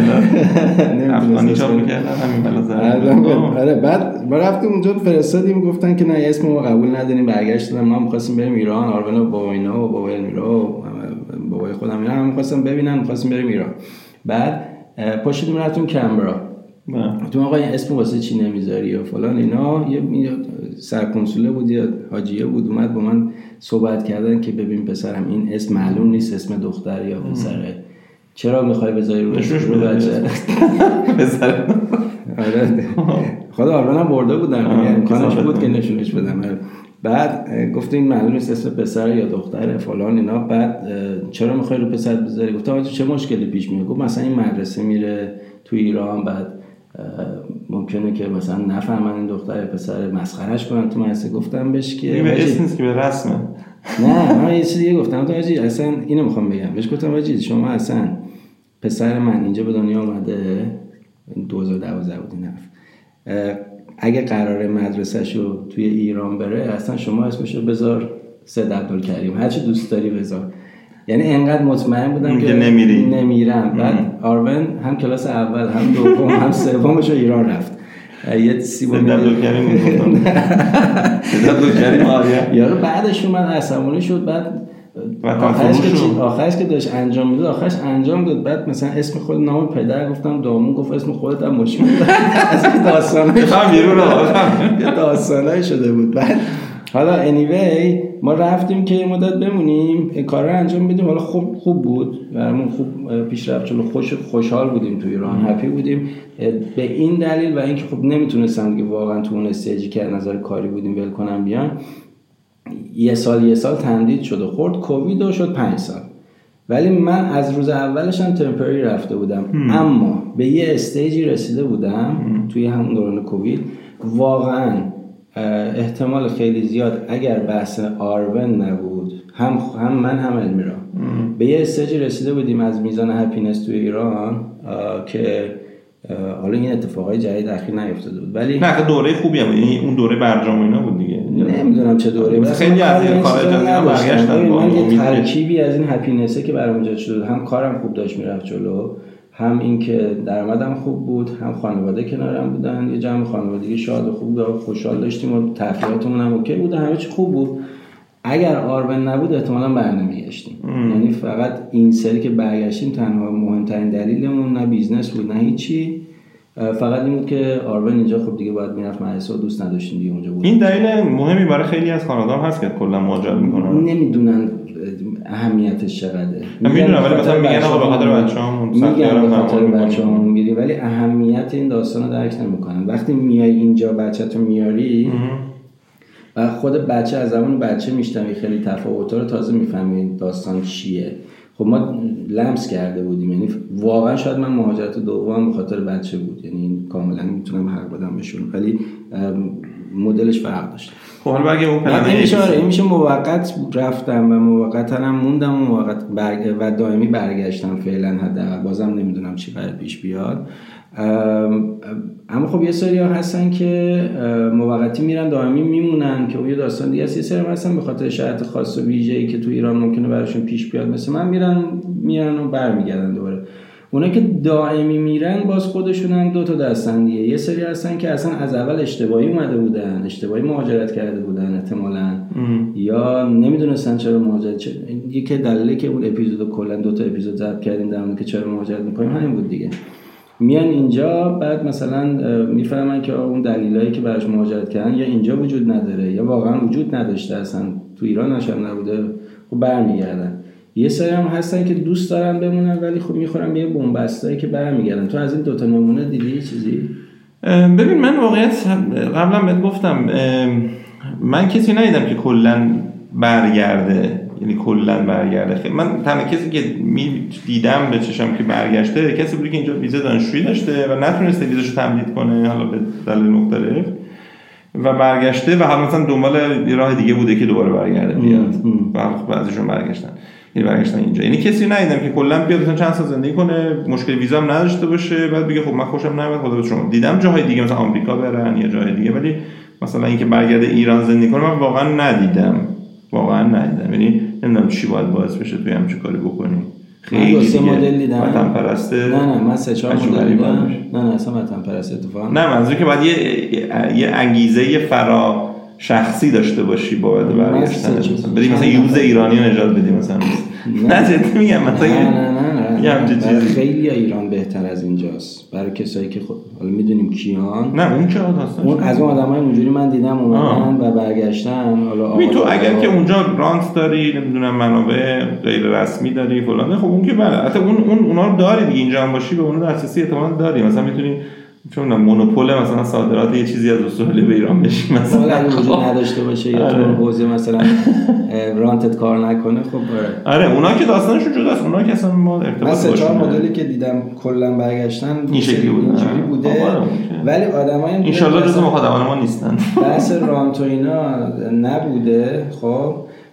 افغانی چاپ میکردن همین بلا زرد. آره بعد ما رفتیم اونجا فرستادیم گفتن که نه اسم ما قبول نداریم برگشت دادم. ما می‌خواستیم بریم ایران. آرون و بابا اینا و بابا میرا و بابای خودم اینا هم می‌خواستم ببینن می‌خواستیم بریم ایران. بعد پاشیدیم رفتیم کمبرا. تو آقا این اسم واسه چی نمیذاری و فلان اینا. یه سرکنسوله بود یا حاجیه بود اومد با من صحبت کردن که ببین پسرم این اسم معلوم نیست اسم دختر یا پسره چرا میخوای بذاری رو رو بچه پسر. آره خدا آرمان هم برده بودم امکانش بود که نشونش بدم. بعد گفتم این معلوم نیست اسم پسر یا دختره فلان اینا. بعد چرا میخوای رو پسر بذاری؟ گفتم آقا چه مشکلی پیش میاد؟ گفت مثلا این مدرسه میره تو ایران بعد ممکنه که مثلا نفهمن این دختر پسر مسخرهش کنن تو مدرسه. گفتم بهش که به اسم نیست که به رسمه. نه من یه چیز دیگه گفتم تو حاجی اصلا اینو میخوام بگم بهش. گفتم حاجی شما اصلا پسر من اینجا به دنیا اومده دو هزار و دوازده بود این حرف. اگه قراره مدرسه‌شو توی ایران بره اصلا شما اسمشو بذار سید عبدالکریم هر چی دوست داری بذار. یعنی انقدر مطمئن بودم که نمیری. نمیرم. بعد آرون هم کلاس اول هم دوم هم سومش ایران رفت. یه سیب سید عبدالکریم میگفتم سید عبدالکریم آره یارو بعدش اومد عصبانی شد. بعد آخرش که آخرش که داشت انجام میداد آخرش انجام داد. بعد مثلا اسم خود نام پدر گفتم دامون گفت اسم خودت هم مشکل از این داستانای هم بیرون آقا یه داستانای شده بود. بعد حالا anyway ما رفتیم که یه مدت بمونیم این کار رو انجام بدیم. حالا خوب خوب بود برامون خوب پیش رفت چلو خوش خوشحال بودیم تو ایران هپی بودیم به این دلیل و اینکه خب نمیتونستم دیگه واقعا تو اون استیجی که از نظر کاری بودیم ول کنم بیان. یه سال یه سال تمدید شد و خورد کووید و شد پنج سال. ولی من از روز اولش هم تمپرری رفته بودم هم. اما به یه استیجی رسیده بودم هم. توی همون دوران کووید واقعا احتمال خیلی زیاد اگر بحث آرون نبود هم هم من هم المیرا به یه استیجی رسیده بودیم از میزان هپینس توی ایران که حالا این اتفاقای جدید اخیر نیفتاده بود ولی نه دوره خوبی هم یعنی اون دوره برجام اینا بود دیگه. نمیدونم چه دوره بود خیلی از این خارج از اینا برگشتن. من یه ترکیبی از این هپینسه که برام ایجاد شده هم کارم خوب داشت میرفت جلو هم این که درآمدم خوب بود هم خانواده کنارم بودن یه جمع خانوادگی شاد و خوب و خوشحال داشتیم و تفریحاتمون هم اوکی بود همه چی خوب بود. اگر آرون نبود احتمالاً برنمیگشتیم. یعنی فقط این سری که برگشتیم تنها مهمترین دلیلمون نه بیزنس بود نه هیچی فقط این بود که آرون اینجا خب دیگه باید میرفت مدرسه و دوست نداشتیم دیگه اونجا بود. این دلیل مهمی برای خیلی از خانواده‌ها هست که کلا مهاجرت میکنن. نمیدونن اهمیتش چقدره. میدونم ولی مثلا میگن آقا به خاطر بچه‌هامون میگن به خاطر بچه‌هامون میری ولی اهمیت این داستان رو درک نمیکنن. وقتی میای اینجا بچه‌تو میاری و خود بچه از زمان بچه میشتمی خیلی تفاوت‌ها رو تازه میفهمی داستان چیه. خب ما لمس کرده بودیم یعنی واقعا شاید من مهاجرت دوم به خاطر بچه بود یعنی کاملا میتونم حق بدم بهشون ولی مدلش فرق داشت. خب حالا اگه اون پلن این میشه این میشه موقت رفتم و موقتا هم موندم و موقت برگ... و دائمی برگشتم فعلا حداقل بازم نمیدونم چی قرار پیش بیاد. اما خب یه سری ها هستن که موقتی میرن دائمی میمونن که اون یه داستان دیگه است. یه سری هستن به خاطر شرایط خاص و ویژه‌ای که تو ایران ممکنه براشون پیش بیاد مثل من میرن میرن و برمیگردن دوباره. اونا که دائمی میرن باز خودشونن دو تا دستن دیگه. یه سری هستن که اصلا از اول اشتباهی اومده بودن اشتباهی مهاجرت کرده بودن احتمالاً یا نمیدونستن چرا مهاجرت چه... یکی دلیلی که اون اپیزودو کلا دو تا اپیزود ضبط کردیم در مورد که چرا مهاجرت میکنیم همین بود دیگه. میان اینجا بعد مثلا میفهمن که اون دلایلی که براش مهاجرت کردن یا اینجا وجود نداره یا واقعا وجود نداشته اصلا تو ایران نشم نبوده خب برمیگردن یه سری هم هستن که دوست دارن بمونن ولی خب میخورن به یه بن‌بستایی که برمیگردن. تو از این دوتا نمونه دیدی چیزی؟ ببین من واقعیت قبلا بهت گفتم من کسی ندیدم که کلا برگرده، یعنی کلا برگرده. من تنها کسی که می دیدم به چشم که برگشته کسی بودی که اینجا ویزا دانشجویی داشته و نتونسته ویزاشو تمدید کنه، حالا به دلیل مختلف، و برگشته و هم مثلا دنبال راه دیگه بوده که دوباره برگرده بیاد و بعضیشون برگشتن، یعنی برگشتن اینجا. یعنی کسی ندیدم که کلا بیاد مثلا چند سال زندگی کنه، مشکل ویزا هم نداشته باشه، بعد بگه خب من خوشم نمیاد خدا به شما. دیدم جاهای دیگه مثلا آمریکا برن یا جای دیگه، ولی مثلا اینکه برگرده ایران زندگی کنه من واقعا ندیدم، واقعا ندیدم. یعنی نمیدونم چی باید باعث بشه توی همچین کاری بکنی. خیلی دو سه مدل دیدم. وطن پرسته. نه نه من سه چهار مدل دیدم. نه نه اصلا وطن پرست اتفاقا. نه منظور که باید یه یه انگیزه فرا شخصی داشته باشی باید برگشتن مثلا بدی مثلا یوز ایرانی نجات بدی مثلا. نه جدی میگم مثلا نه نه نه نه خیلی ایران بهتر از اینجاست برای کسایی که خود حالا میدونیم کیان. نه اون چه هستن؟ اون از اون آدمای اونجوری من دیدم اومدن و برگشتن. حالا تو اگر که اونجا رانت داری، نمیدونم منابع غیر رسمی داری فلان، خب اون که بله حتی اون اون اونا رو داری دیگه، اینجا هم باشی به اون دسترسی احتمالاً داری. مثلا میتونی چون مونوپول مثلا صادرات یه چیزی از استرالیا به ایران بشی مثلا اگه وجود نداشته باشه یا تو حوزه مثلا رانتت کار نکنه خب آره. آره اونا که داستانشون جداست، اونا که اصلا ما ارتباط داشتیم. من سه چهار مدلی که دیدم کلا برگشتن این شکلی بود اینجوری بوده، ولی آدمای ان شاء الله جزو مخاطبان ما نیستن. بحث رانت و اینا نبوده خب،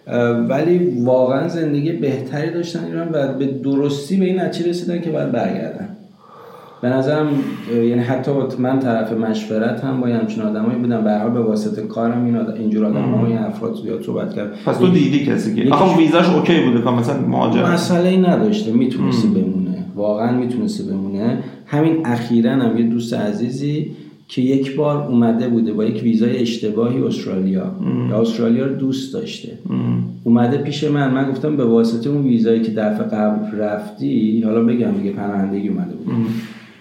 ولی واقعا زندگی بهتری داشتن ایران و به درستی به این نتیجه رسیدن که باید برگردن. به نظرم یعنی حتی من طرف مشورت هم با همچین آدمایی بودم، به هر حال به واسطه کارم این آدم اینجور آدم‌ها این افراد زیاد صحبت کرد. پس تو دیدی کسی که آخه ویزاش اوکی بوده که مثلا مهاجرت مسئله‌ای نداشته، میتونسته بمونه، واقعا میتونسته بمونه. همین اخیراً هم یه دوست عزیزی که یک بار اومده بوده با یک ویزای اشتباهی استرالیا یا استرالیا رو دوست داشته ام. اومده پیش من، من گفتم به واسطه اون ویزایی که دفعه قبل رفتی، حالا بگم دیگه پناهندگی اومده بود ام.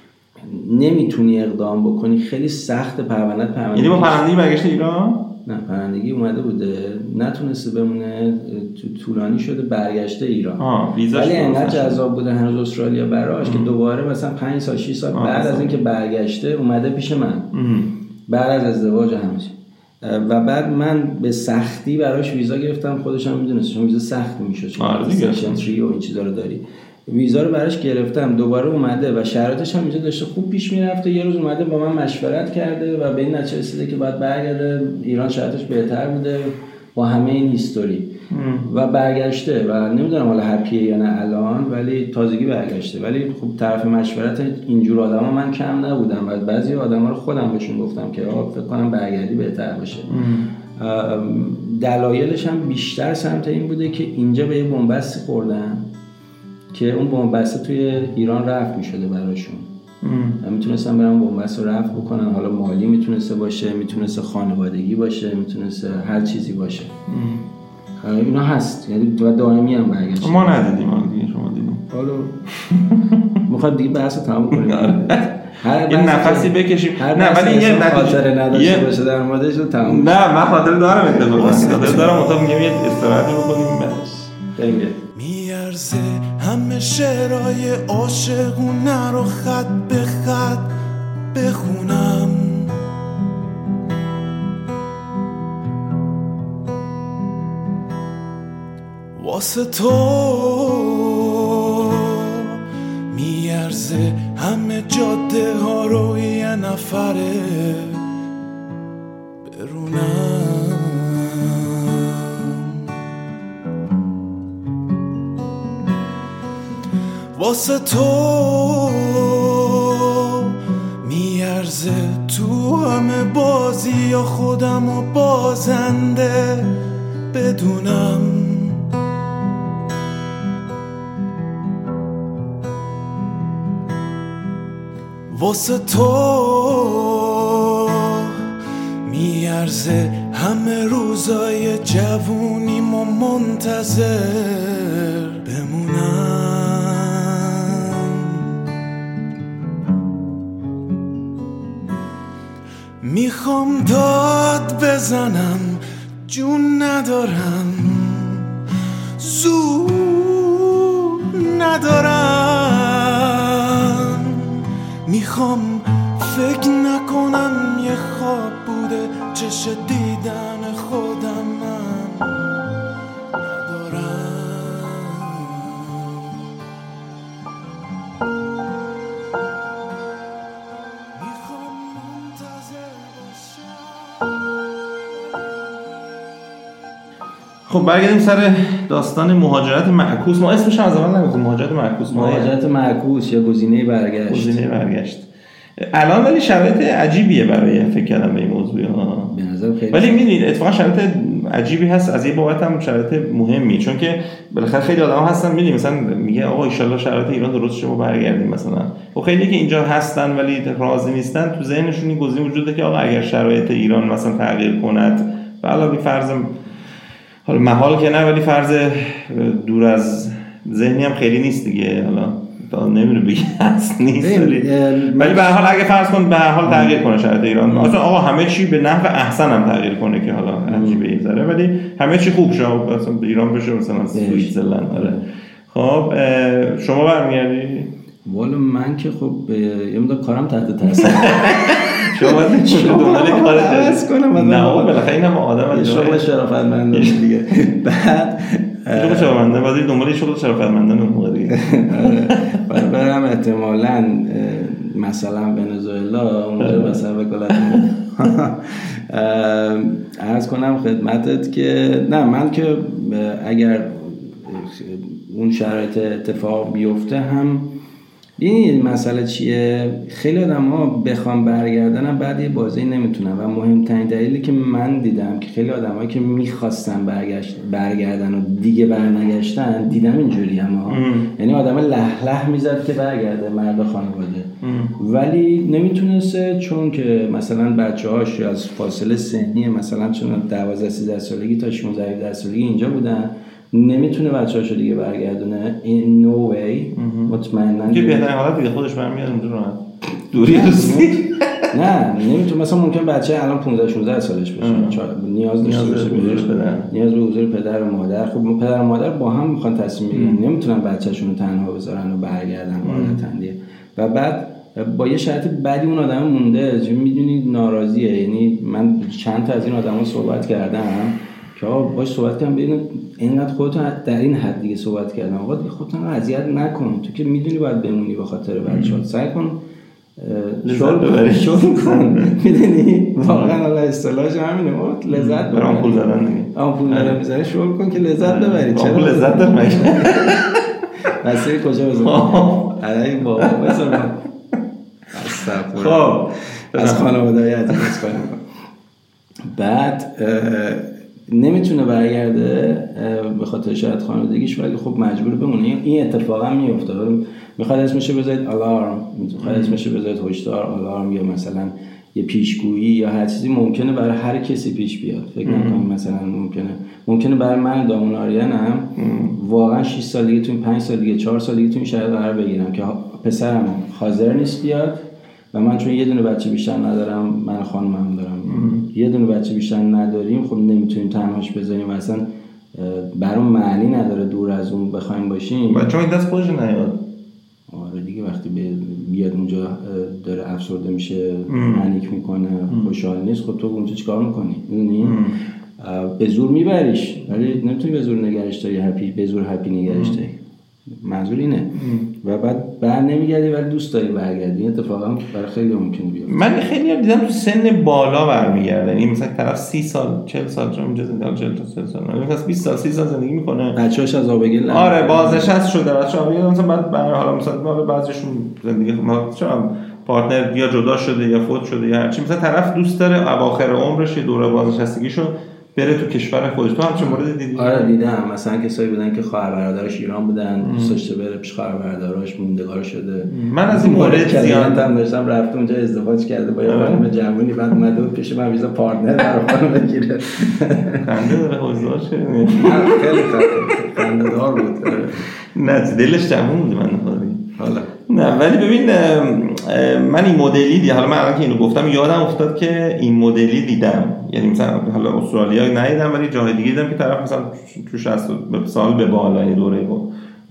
نمیتونی اقدام بکنی، خیلی سخت پرونده‌ات پروندگی. یعنی با پناهندگی برگشت ایران؟ نه پناهندگی اومده بوده نتونسته بمونه، طولانی شده برگشته ایران. ولی انقدر جذاب بوده هنوز استرالیا براش ام. که دوباره مثلا پنج سال شش سال بعد از اینکه برگشته اومده پیش من ام. بعد از ازدواج همش. و بعد من به سختی براش ویزا گرفتم، خودش هم میدونه چون ویزا سخت میشه چون سکشن سه و این چیزا رو داری. ویزا رو براش گرفتم، دوباره اومده و شرایطش هم اینجا داشته خوب پیش میرفته. یه روز اومده با من مشورت کرده و به این نتیجه رسیده که باید برگرده ایران، شرایطش بهتر بوده با همه این هیستوری و برگشته و نمیدونم حالا هپیه یا نه الان، ولی تازگی برگشته. ولی خب طرف مشورت اینجور آدما من کم نبودم و بعضی آدما رو خودم بهشون گفتم که آقا فکر کنم برگردی بهتر باشه. دلایلش هم بیشتر سمت این بوده که اینجا به یه بن‌بستی خوردن که اون بن‌بسته توی ایران رفع می‌شده براشون. میتونستن برن بن‌بست رو رفع بکنن، حالا مالی میتونسته باشه، میتونسته خانوادگی باشه، میتونسته هر چیزی باشه. اینا هست، یعنی دائمی هم برگشت. ما ندیدیم، ما دیگه شما دیدیم. حالا میخواد دیگه بحث رو تمام کنیم. یه نفسی بکشیم. نه ولی یه خاطره نداشته باشه در موردش رو تمام. نه من خاطره دارم اتفاقا. خاطره دارم اتفاقا میگم یه استراحتی بکنیم بس. خیلی میارزه همه شعرهای عاشقونه رو خط به خط بخونم، واسه تو میارزه همه جاده ها رو یه نفره برونم، واسه تو میارزه تو همه بازی یا خودم و بازنده بدونم، واسه تو میارزه همه روزای جوونیم و منتظر بمونم، میخوام داد بزنم جون ندارم، زود ندارم. میخوام فکر نکنم یه خواب بوده، چش دیدن خودم من ندارم. میخوام منتظر باشم. خب برگردیم سر داستان مهاجرت معکوس. ما اسمش از اول نگفتیم، مهاجرت معکوس. مهاجرت معکوس یا گزینه برگشت. گزینه برگشت. الان ولی شرایط عجیبیه برای فکر کردن به این موضوع ها. به نظر خیلی ولی می‌بینید اتفاقا شرایط عجیبی هست، از یه بابت هم شرایط مهمی، چون که بالاخره خیلی آدم‌ها هستن می‌بینید مثلا میگه آقا ان شاءالله شرایط ایران درست شه و برگردیم مثلا. و خیلی که اینجا هستن ولی راضی نیستن، تو ذهنشون این گزینه وجود داره که آقا اگر شرایط ایران مثلا تغییر کند، حالا بی فرض حالا محال که نه ولی فرض دور از ذهنی هم خیلی نیست دیگه، حالا تا نمیره بگی هست نیست، ولی ولی به هر حال اگه فرض کن به هر حال تغییر کنه شرایط ایران، اصلا آقا همه چی به نحو احسن هم تغییر کنه که حالا عجیبه این ذره، ولی همه چی خوب شه مثلا ایران بشه مثلا سوئیسرلند. آره خب شما برمیگردی؟ والا من که خب یه مقدار کارم تحت تاثیر شما باید چه دنبال کار عوض کنم. نه بالاخره این هم آدم شغل شرافتمندانه دیگه. بعد شغل شرافتمندانه باید دنبال شغل شرافتمندانه اون موقع دیگه. آره برم احتمالاً مثلا ونزوئلا اونجا مثلا وکالت عرض کنم خدمتت که نه، من که اگر اون شرایط اتفاق بیفته هم این مسئله چیه، خیلی آدم‌ها بخوام برگردنم بعد یه بازی نمیتونن و مهمترین دلیلی که من دیدم که خیلی آدمایی که میخواستن برگشت برگردن و دیگه برنگشتن دیدم اینجوری هم ها، یعنی آدم له له میزد که برگرده مرد خانواده ام. ولی نمیتونسته، چون که مثلا بچه‌هاش از فاصله سنی مثلا چون دوازده سیزده سالگی تا شانزده هفده سالگی اینجا بودن، نمیتونه بچه‌هاشو دیگه برگردونه. این نو وی مطمئنا که بهترین حالت دیگه خودش برمیاد اونجا راحت دوری دوستی. نه نمیتونه، مثلا ممکن بچه الان پانزده شانزده سالش بشه نیاز داشته باشه بهش بدن، نیاز به حضور پدر و مادر. خب پدر و مادر با هم میخوان تصمیم بگیرن، نمیتونن بچه‌شون رو تنها بذارن و برگردن واقعا دیگه. و بعد با یه شرط بعدی اون آدم مونده، چون میدونید ناراضیه. یعنی من چند تا از این آدما صحبت کردم که آقا باش صحبت کردم ببین اینقدر خودتون در این حد دیگه صحبت کردم، آقا دیگه خودتون رو اذیت نکن، تو که میدونی باید بمونی به خاطر بچه‌ها، سعی کن شغل ببری، شغل کن، میدونی واقعا الله اصطلاحش همینه، آقا لذت ببر، برام پول دادن دیگه، آ پول دادن میذاری شغل کن که لذت ببری. چرا لذت داره مگه واسه کجا بذارم الان بابا بذارم استغفر. خب از خانواده‌ای عزیز کنم بعد نمیتونه برگرده به خاطر شاید خانوادگیش، ولی خب مجبور بمونه. این اتفاقا میفته. میخواد اسمش رو بذارید آلارم، میخواد اسمش رو بذارید هشدار آلارم، یا مثلا یه پیشگویی یا هر چیزی ممکنه برای هر کسی پیش بیاد. فکر نکنم مثلا ممکنه ممکنه برای من دامون آریانم واقعا شش سال دیگه تو این پنج سال دیگه چهار سال دیگه تو این شهر قرار بگیرم که پسرم حاضر نیست بیاد و من چون یه دونه بچه بیشتر ندارم، من خانمم دارم ام. یه دونه بچه بیشتر نداریم، خب نمیتونیم تنهاش بذاریم و اصلا برام معنی نداره دور از اون بخوایم باشیم. بچه‌ها این دست خودش نیاد. آره دیگه وقتی بیاد اونجا داره افسرده میشه، پنیک میکنه، خوشحال نیست، خب تو اونجا چیکار میکنی؟ میدونی؟ به زور میبریش ولی نمیتونی به زور نگرش داری، هپی به زور هپی نگرش داری. منظور اینه. و بعد بر نمیگردی ولی دوست داری برگردی. اتفاقا برای خیلی ممکنه بیفته. من خیلی دیدم تو سن بالا برمیگردن، این مثلا طرف سی سال چهل سال چون اینجا زندگی چهل تا چهل سال مثلا بیست سال سی سال زندگی میکنه، بچه‌هاش از آبگل آره بازنشسته شده بچه‌ها مثلا بعد برای حالا مثلا بعضیشون زندگی مثلا پارتنر یا جدا شده یا فوت شده یا هر چی، مثلا طرف دوست داره اواخر عمرش دوره بازنشستگیشو بره تو کشور خودش. تو همچین مورد دیدی؟ آره دیدم. مثلا کسایی بودن که خواهر برادرش ایران بودن، دوست داشته بره پیش خواهر برادرش، موندگار شده. من از این مورد زیاد هم داشتم، رفت اونجا ازدواج کرده با یه خانم جوونی، بعد اومده بود پیش من ویزا پارتنر برای خانم بگیره. خنده داره ازدواج شده. خیلی خنده دار بود. نه دلش جوون بود من خودی. حالا نه ولی ببین من این مدلی دی حالا من الان که اینو گفتم یادم افتاد که این مدلی دیدم، یعنی مثلا حالا استرالیا ندیدم ولی جای دیگه دیدم که طرف مثلا تو شصت سال به بالا دوره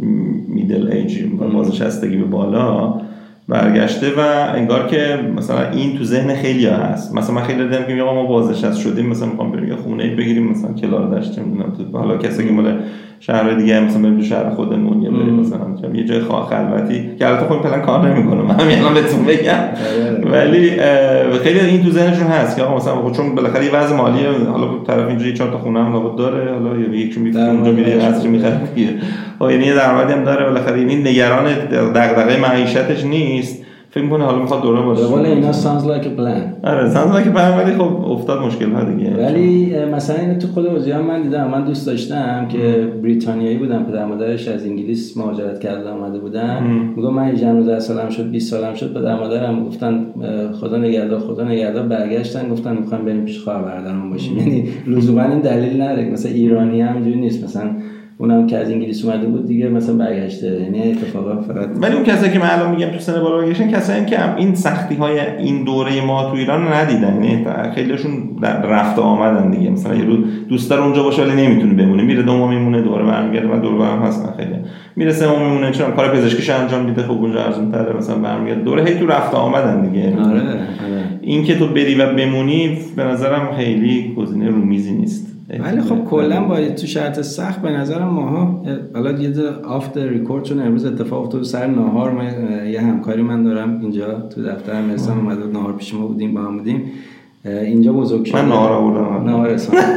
میدل ایج بازنشستگی به بالا برگشته و انگار که مثلا این تو ذهن خیلی‌ها هست. مثلا من خیلی دیدم که ما بازنشسته شدیم مثلا می‌خوام بریم یه خونه بگیریم مثلا کلار داشت نمیدونم تو حالا کسی که مال شهر دیگه مثلا بریم تو شهر خودمون یا بریم مثلا یه جای خاص خلوتی که البته خود پلن کار نمی‌کنه من همین الان بهتون بگم ولی خیلی این تو ذهنشون هست که آقا مثلا چون بالاخره یه وضع مالی حالا طرف اینجوری چهار تا خونه هم لابد داره حالا یکی می‌فروشه اونجا میره قصر می‌خره دیگه یعنی یه درآمدی هم داره بالاخره این نگران دغدغه معیشتش نیست فکر می‌کنه حالا می‌خواد دوره باشه. ولی اینا sounds like a plan. آره sounds like a plan ولی خب افتاد مشکل ها دیگه. ولی مثلا اینو تو خود اوزیان من دیدم من دوست داشتم که بریتانیایی بودن پدر مادرش از انگلیس مهاجرت کرده اومده بودن میگم من هجده سالم شد بیست سالم شد پدر مادرم گفتن خدا نگهدار خدا نگهدار برگشتن گفتن می‌خوایم بریم پیش خواهر برادرمون باشیم. یعنی لزوما این دلیل نداره مثلا ایرانی هم اینجوری نیست مثلا اونم که از انگلیس اومده بود دیگه مثلا برگشته یعنی اتفاقا فقط ولی اون کسایی که من الان میگم تو سن بالا برگشتن کسایی که این سختی های این دوره ما تو ایران ندیدن یعنی خیلیشون رفته آمدن دیگه مثلا یه رو دوست داره اونجا باشه ولی نمیتونه بمونه میره دوم میمونه دوره برمیگرده من دوره هم هستن خیلی میره سوم میمونه چون کار پزشکیش انجام میده خب اونجا ارزون تره مثلا برمیگرده دوره هی تو رفته آمدن دیگه. آره آره این که تو بری و بمونی به نظرم خیلی گزینه رومیزی نیست. ولی خب کلا با تو شرط سخت به نظرم ماها حالا یه آفت ریکورد چون امروز اتفاق افتاد سر ناهار ما یه همکاری من دارم اینجا تو دفترم مثلا اومد ناهار پیش ما بودیم با هم بودیم اینجا بزرگ شده من ناهار آوردم ناهار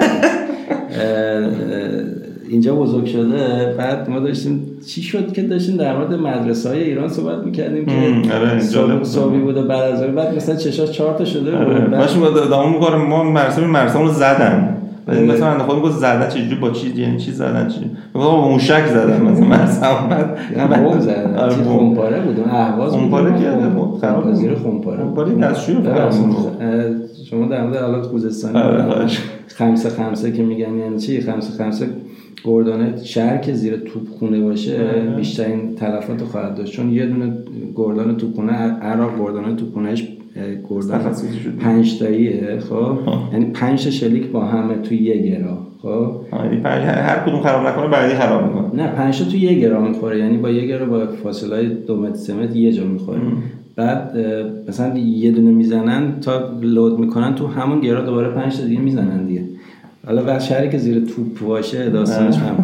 اینجا بزرگ شده بعد ما داشتیم چی شد که داشتیم در مورد مدرسه‌های ایران صحبت می‌کردیم که آره صبحی بود و بعد از بعد مثلا چشاش چهار تا شده بود باشه دامون می‌کنم ما مرسوم مرسوم رو زدن مثلا من خودم گفت زدن چجوری با چی یعنی چی زدن چی میگم با موشک زدن مثلا مرسم بعد بمب زدن چی خونپاره بود اون اهواز خونپاره کرده خراب زیر خونپاره خونپاره دستشویی فرامون شما در مورد حالات خوزستانی خمسه خمسه که میگن یعنی چی خمسه خمسه گردانه شهر که زیر توپخونه باشه بیشترین تلفات خواهد داشت چون یه دونه گردان توپخونه عراق گردانه توپخونهش گردان پنج تاییه خب یعنی پنج تا شلیک با همه توی یه گرا خب یعنی پنج هر کدوم خراب نکنه بعدی خراب میکنه نه پنج تا توی یه گرا میخوره یعنی با یه گرا با فاصله دو متر سه متر یه جا میخوره بعد مثلا یه دونه میزنن تا لود میکنن تو همون گرا دوباره پنج تا دیگه میزنن دیگه حالا وقت شهری که زیر توپ باشه داستانش فهم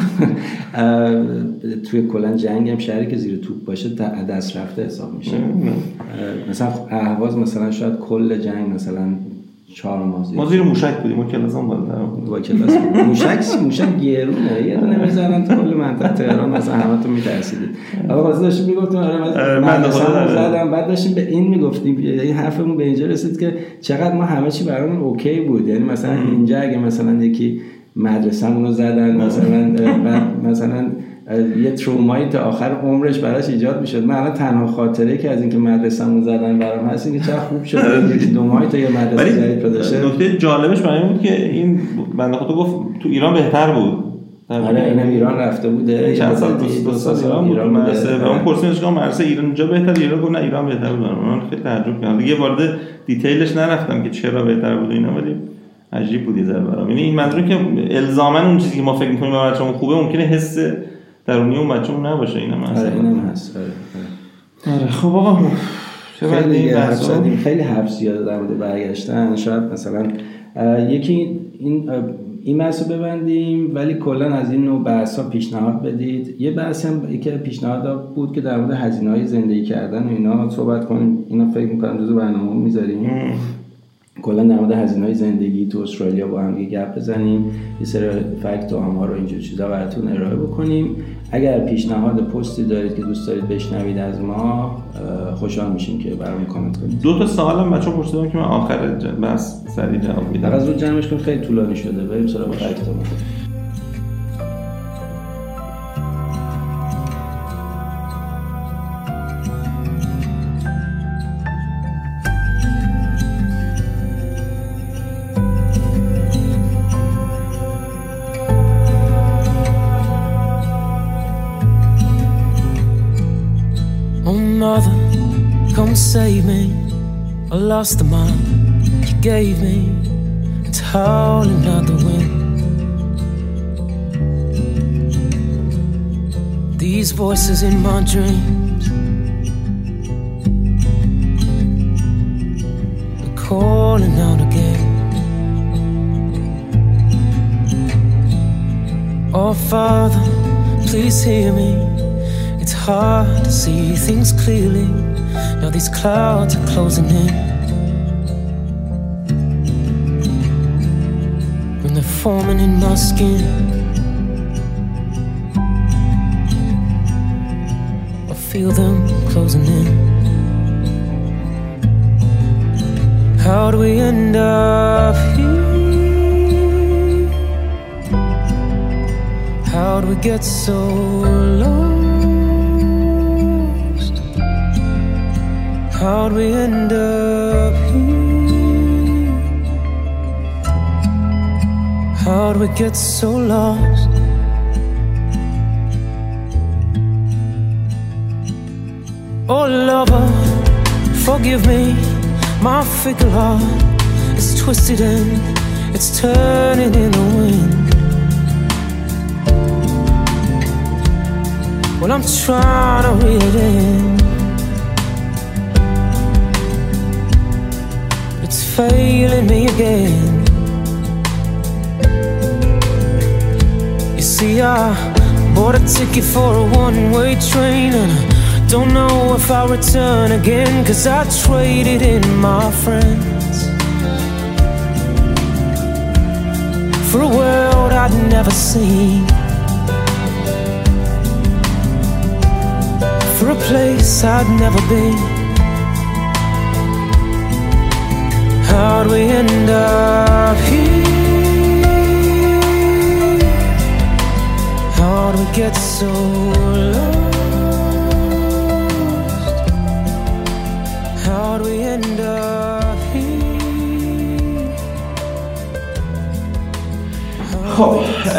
توی کلا جنگ هم شهری که زیر توپ باشه دست رفته حساب میشه مثلا اهواز مثلا شاید کل جنگ مثلا چهار ماه ما زیر موشک بودیم ما کلاس هم بالا با کلاس موشک موشک گرونه یه دونه میزنن تو کل منطقه تهران مثلا همتون میترسیدید حالا واسه داشتیم میگفتیم آره من مثلا زدم بعد داشتیم به این میگفتیم این حرفمون به اینجا رسید که چقدر ما همه چی برامون اوکی بود یعنی مثلا اینجا اگه مثلا یکی مدرسه‌مون رو زدن مثلا بعد مثلا یه ترومایی تا آخر عمرش براش ایجاد میشد من الان تنها خاطره که از اینکه مدرسه‌مون زدن برام هست اینکه چقدر خوب شد یکی دو ماهی تا یه مدرسه جدید پیدا شد. نکته جالبش برای این بود که این بنده خدا گفت تو ایران بهتر بود آره اینم ایران رفته بوده چند سال دو سال ایران مدرسه و اون پرسیدنش که مدرسه ایران اونجا بهتر ایران گفت نه ایران بهتر بود من خیلی تعجب کردم دیگه وارد دیتیلش نرفتم که چرا بهتر بود اینا ولی عجیب بود یه ذره برام یعنی این منظور که الزاما اون چیزی که ما فکر می‌کنیم برای بچه‌مون خوبه ممکنه حس درونی اون بچه‌مون نباشه اینا مثلا آره اینم هست آره آره خب آقا خیلی حرف زدیم خیلی حرف زیاد در مورد برگشتن شاید مثلا یکی این این بحث رو ببندیم ولی کلا از این نوع بحث‌ها پیشنهاد بدید یه بحث هم که پیشنهاد بود که در مورد هزینه‌های زندگی کردن و اینا صحبت کنیم اینا فکر می‌کنم جزو برنامه‌مون می‌ذاریم کلا در مورد هزینه‌های زندگی تو استرالیا با هم گپ بزنیم یه سری فکت و آمار و اینجور چیزا براتون ارائه بکنیم اگر پیشنهاد پستی دارید که دوست دارید بشنوید از ما خوشحال میشیم که برام کامنت کنید دو تا سوالم بچه‌ها پرسیدم که من آخر بس سریع جواب میدم فقط زود جمعش کنید خیلی طولانی شده بریم سراغ فکت‌ها Mother, come save me. I lost the mind you gave me. It's howling out the wind. These voices in my dreams, they're calling out again. Oh Father, please hear me. It's hard to see things clearly. Now these clouds are closing in. When they're forming in my skin, I feel them closing in. How do we end up here? How do we get so lost? How do we end up here? How do we get so lost? Oh lover, forgive me. My fickle heart is twisted and it's turning in the wind. Well, I'm trying to reel it in. It's failing me again. You see, I bought a ticket for a one-way train, and I don't know if I'll return again, 'cause I traded in my friends for a world I'd never seen, for a place I'd never been. How'd we end up here? How'd we get so lost? How'd we end up here? خب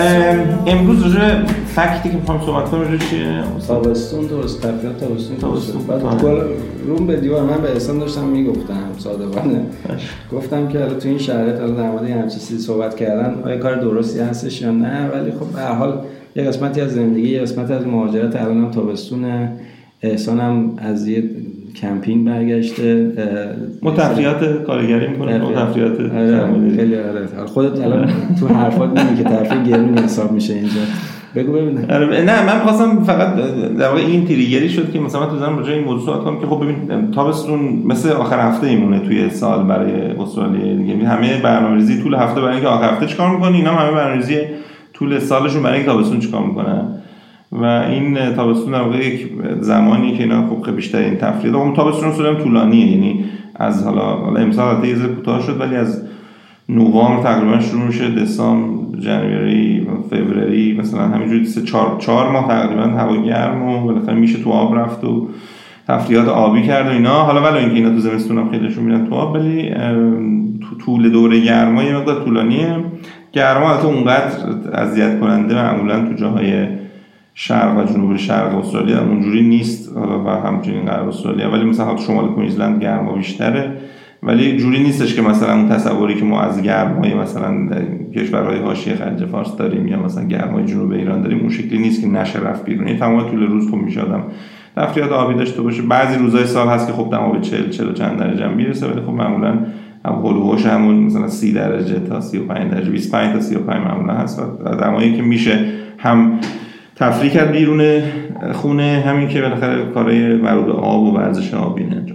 امروز راجع فکتی که می‌خوام صحبت کنم راجع چیه؟ تابستون درست تفریحات تابستون تابستون. بعد گل روم به دیوار من به احسان داشتم میگفتم صادقانه گفتم که حالا تو این شرایط حالا در مورد همین چیزی صحبت کردن آیا کار درستی هستش یا نه، ولی خب به هر حال یه قسمتی از زندگی، یه قسمتی از مهاجرت، الانم تابستونه. احسانم از یه کمپینگ برگشته، ما تفریحات کارگری می‌کنیم، ما تفریحات خیلی آره. خودت الان تو حرفات میگی که تفریح گرون حساب میشه اینجا. بگو ببینم. نه من خواستم فقط در واقع این تریگری شد که مثلا تو زدم راجع این موضوع صحبت کنم که خب ببین تابستون مثل آخر هفته ایمونه توی سال برای استرالیا دیگه. همه برنامه‌ریزی طول هفته برای اینکه آخر هفته چیکار می‌کنی، اینا همه برنامه‌ریزی طول سالشون برای اینکه تابستون چیکار می‌کنن. و این تابستون در واقع یک زمانی که اینا خب بیشتر این تفریح اون تابستون اصولا طولانیه، یعنی از حالا حالا امسال البته یه ذره کوتاه شد ولی از نوامبر تقریبا شروع میشه، دسامبر، ژانویه، فوریه، مثلا همینجوری سه چهار چهار ماه تقریبا هوا گرم و بالاخره میشه تو آب رفت و تفریحات آبی کرد و اینا. حالا ولی اینکه اینا تو زمستون هم خیلیشون میرن تو آب، ولی تو طول دوره گرما یه مقدار طولانیه. گرما البته اونقدر اذیت کننده معمولا تو جاهای شرق و جنوب شرق استرالیا اونجوری نیست، حالا و همچنین غرب استرالیا، ولی مثلا شمال کوینزلند گرما بیشتره، ولی جوری نیستش که مثلا اون تصوری که ما از گرمای مثلا کشورهای حاشیه خلیج فارس داریم یا مثلا گرمای جنوب ایران داریم اون شکلی نیست که نشه رفت بیرون. این تمام طول روز خب میشه آدم تفریحات آبی داشته باشه. بعضی روزهای سال هست که خب دما به چهل چهل و چند درجه هم میرسه، ولی خب معمولا هم هولوش همون مثلا سی درجه تا سی و پنج درجه، بیست و پنج تا سی و پنج معمولا هست و دمایی که میشه هم تفریح کرد بیرون خونه، همین که بالاخره کارهای مربوط به آب و ورزش آبی انجام.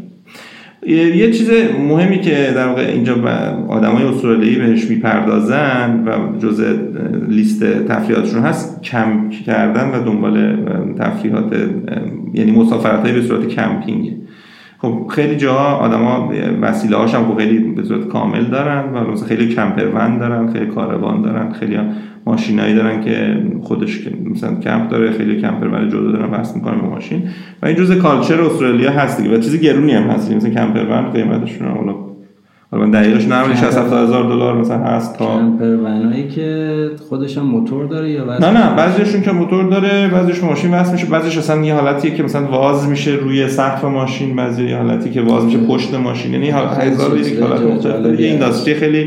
یه چیز مهمی که در واقع اینجا آدمای استرالیایی بهش میپردازن و جزء لیست تفریحاتشون هست کمپ کردن و دنبال تفریحات، یعنی مسافرت‌های به صورت کمپینگ. خب خیلی جاها آدما وسیله هاش هم خیلی به صورت کامل دارن و مثلا خیلی کمپر ون دارن، خیلی کاروان دارن، خیلی ماشینایی دارن که خودش مثلا کمپ داره، خیلی کمپر ون جدا دارن وصل می‌کنن به ماشین و این جزء کالچر استرالیا هست دیگه و چیز گرونی هم هست. مثلا کمپر ون قیمتشون حالا حالا من دقیقش نمیدونم شصت هزار دلار مثلا هست تا کمپر ونایی که خودش هم موتور داره یا نه نه بعضیشون که موتور داره، بعضیش ماشین وصل میشه، بعضیش اصلا یه حالتیه که مثلا واز میشه روی سقف ماشین، بعضی یه حالتی که واز میشه پشت ماشین، یعنی هزار یک حالت مختلف. یه اینداستری خیلی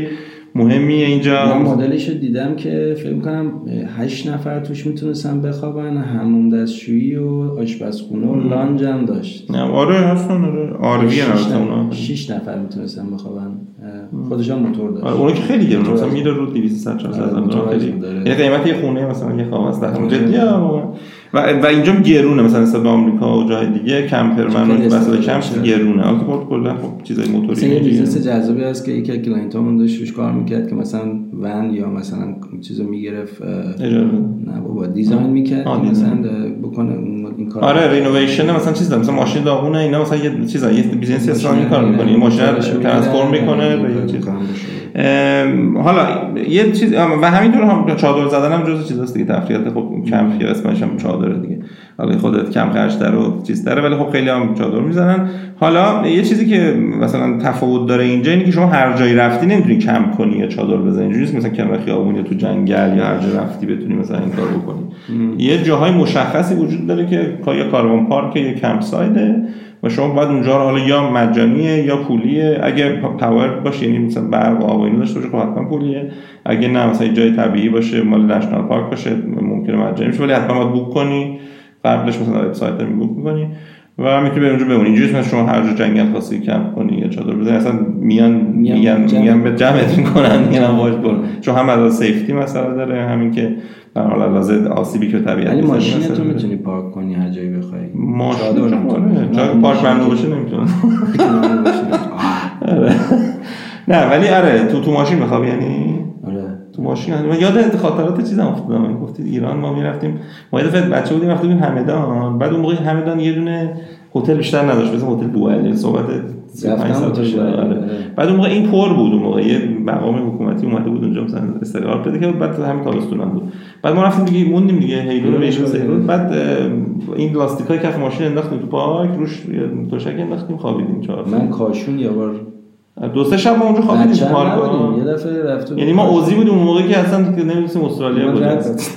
مهمیه اینجا. من مدلشو دیدم که فکر می‌کنم هشت نفر توش میتونستن بخوابن، حموم دستشویی و آشپزخونه و لانج هم داشت. نه آره هستن، آره آرویه نه اونا شش نفر میتونستن بخوابن، خودش هم موتور داشت. آره اون که خیلی گرونه، مثلا میره رو دویست چهارصد هزار خیلی. یعنی قیمت یه خونه مثلا یه خواب است در جدیه و و اینجا گرونه، مثلا مثل آمریکا و جای دیگه کمپرمن و وسایل کمپ گرونه. البته خب کلا خب چیزای موتوری یه بیزنس جذابی هست که یکی از کلاینتامون داشت روش کار میکرد که مثلا ون یا مثلا چیزو میگرفت اجاره نه بابا دیزاین میکرد که مثلا بکنه این کارو. آره رینوویشن مثلا چیزا مثلا ماشین داغونه اینا، مثلا یه چیزا یه بیزنس اسلامی کار میکنه، ماشین رو ترانسفورم میکنه به یه چیز. حالا یه چیز و همینطور هم چادر زدن هم جزء چیزاست دیگه، تفریحات خب کمپ یا اسمش هم چادر دیگه. حالا خودت کم خرج‌تر و چیز داره ولی خب خیلی هم چادر میزنن. حالا یه چیزی که مثلا تفاوت داره اینجا اینه که شما هر جایی رفتی نمیتونی کمپ کنی یا چادر بزنی. اینجوری نیست مثلا کنار خیابون یا تو جنگل یا هر جا رفتی بتونی مثلا این کارو بکنی. یه جاهای مشخصی وجود داره که یا کاروان پارک یا کمپ سایده و شما باید اونجا رو حالا یا مجانیه یا پولیه. اگه پاور باشه یعنی مثلا برق و آب و اینا داشته باشه حتما پولیه. اگه نه مثلا جای طبیعی باشه مال نشنال پارک باشه ممکنه مجانی بشه ولی حتما باید بوک کنی. قبلش مثلا وبسایت رو بوک می‌کنی و میتونی به اونجا بمونی. اینجوریه مثلا شما هر جا جنگل خاصی کمپ کنی یا چادر بزنی اصلا میان میگن میگن به جمعت میکنن میگن واش برو، چون هم از سیفتی مسئله داره، همین که به هر حال لازم آسیبی که طبیعت ولی ماشین تو میتونی پارک کنی هر جایی بخوای. ماشین جای پارک بنده باشه نمیتونه. نه ولی آره تو تو ماشین بخواب یعنی آره تو ماشین. من یاد خاطرات چیزام افتادم. من گفتید ایران ما میرفتیم ما یه دفعه بچه بودیم رفتیم همدان، بعد اون موقع همدان یه دونه هتل بیشتر نداشت مثلا هتل بوئل صحبت پنج سال پیش. بعد اون موقع این پر بود، اون موقع یه مقام حکومتی اومده بود اونجا مثلا استقرار پیدا کرد، بعد همین تابستون هم بود. بعد ما رفتیم دیگه موندیم دیگه هیلو رو بهش رسیدیم. بعد این لاستیکای کف ماشین انداختیم تو پارک روش توشک انداختیم خوابیدیم چهار. من کاشون یه بار دو سه شب ما اونجا خوابیدیم تو پارک. یه دفعه رفتیم یعنی ما اوزی بودیم اون موقع که اصلا نمی‌دونستیم استرالیا بود.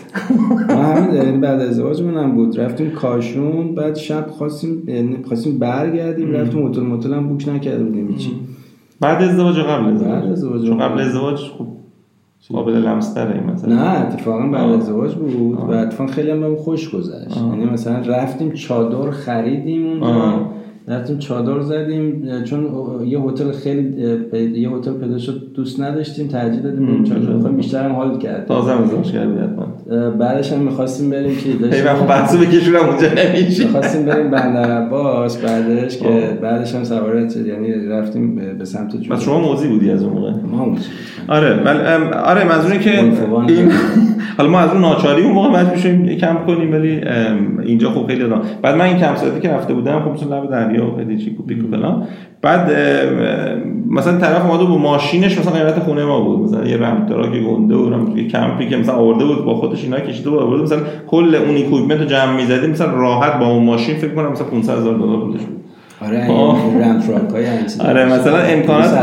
ما همین یعنی بعد از ازدواجمون هم بود رفتیم کاشون، بعد شب خواستیم یعنی خواستیم برگردیم رفتیم هتل متل هم بوک نکرده بودیم هیچ. بعد ازدواج قبل ازدواج بعد ازدواج چون قبل ازدواج خب قابل لمس‌تره این مثلا. نه اتفاقا بعد ازدواج بود و اتفاقا خیلی هم بهم خوش گذشت. یعنی مثلا رفتیم چادر خریدیم اونجا، رفتیم چادر زدیم چون یه هتل خیلی یه هتل پیدا شد دوست نداشتیم ترجیح دادیم بریم چادر. خب بیشتر هم حال کرد. تازه ازدواج کردیم حتما. بعدش هم می‌خواستیم بریم که داشتیم خب بحثو بکشونم اونجا نمیشه. می‌خواستیم بریم بندر عباس بعدش که بعدش هم سوارت یعنی رفتیم به سمت جنوب. شما موزی بودی از اون موقع؟ ما موزی. آره ولی آره منظوره که این حالا ما از اون ناچاری اون موقع مجبور شدیم کمپ کنیم ولی اینجا خب خیلی آدم. بعد من این کمپ سایتی که رفته بودم خب مثلا لب دریا و خیلی چیکو پیکو فلان. بعد مثلا طرف اومده با ماشینش مثلا قیمت خونه ما بود، مثلا یه رم تراک گنده و یه کمپی که مثلا آورده بود با خودش اینا کشیده بود آورده، مثلا کل اون اکویپمنت رو جمع می‌زدیم مثلا راحت با اون ماشین فکر کنم مثلا پانصد هزار دلار بودش بود. آره این رم تراکای این آره مثلا امکانات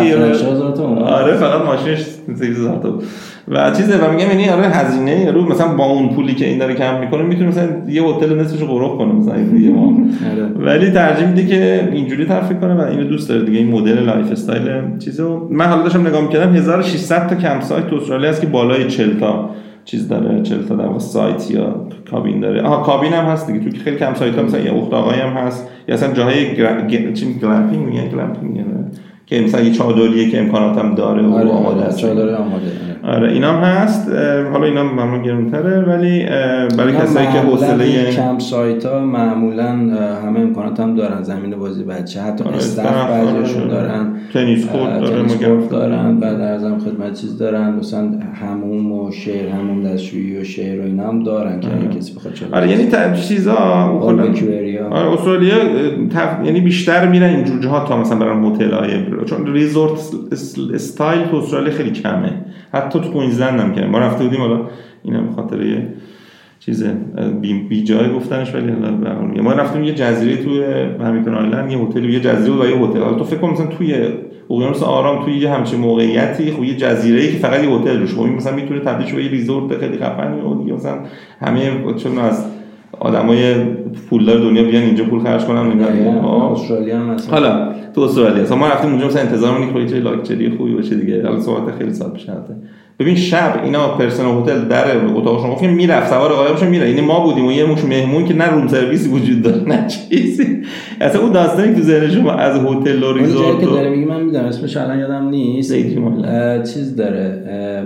آره فقط ماشینش سیصد هزار تا بود و چیزه و میگم یعنی آره هزینه یارو مثلا با اون پولی که این داره کم میکنه میتونه مثلا یه هتل نصفش رو قرق کنه مثلا دیگه ما ولی ترجیح میده که اینجوری تفریح کنه و اینو دوست داره دیگه این مدل لایف استایل چیزو. من حالا داشتم نگاه میکردم هزار و ششصد تا کمپ سایت تو استرالیا هست که بالای چهل تا چیز داره، چهل تا در واقع سایت یا کابین داره. آها کابین هم هست دیگه تو خیلی کم سایت ها مثلا یه اتاقایی هم هست یا اصلا جاهای گر... چی گلمپینگ میگن گلمپینگ میگن که مثلا یه چادریه که امکانات هم داره و آره آماده است. چادر آماده. آره اینا هم هست. حالا اینا معمولا گرونتره ولی برای کسایی که حوصله کمپ سایت ها معمولا همه امکانات هم دارن، زمین بازی بچه حتی آره استاف بعضیشون دارن، تنیس کورت داره ما دارن، بعد ارزم خدمت چیز دارن مثلا حموم و شیر حموم دستشویی و شیر و اینا هم دارن که اگه کسی بخواد چه. آره یعنی چیزا کلا آره استرالیا تف... یعنی بیشتر میرن این جور جاها تا مثلا برن هتل‌های چون ریزورت استایل تو استرالیا خیلی کمه، حتی تو کوینزلند هم که ما رفته بودیم حالا اینم به خاطر یه چیز بی, بی جای گفتنش ولی حالا ما رفتیم یه جزیره توی همیلتون آیلند، یه هتل یه جزیره و یه هتل. حالا تو فکر کن مثلا توی اقیانوس آرام توی یه همچین موقعیتی خب یه جزیره‌ای که فقط یه هتل روش، خب این مثلا میتونه تبدیل شه به یه ریزورت خیلی خفنی و دیگه مثلا همه چون از آدمای پولدار دنیا بیان اینجا پول خرج کنن اینا. استرالیا هم مثلا حالا تو استرالیا مثلا ما رفتیم اونجا مثلا انتظار می‌کنیم که لاکچری خوبی باشه دیگه. حالا صحبت خیلی سال پیش هست. ببین شب اینا پرسنل هتل در اتاق شما گفتم میرفت سوار قایق بشه میره. یعنی ما بودیم و یه مش مهمون که نه روم سرویسی وجود داره نه چیزی. اصلا اون داستانی تو ذهن شما از هتل و ریزورت که داره میگه من میدونم اسمش الان یادم نیست. چیز داره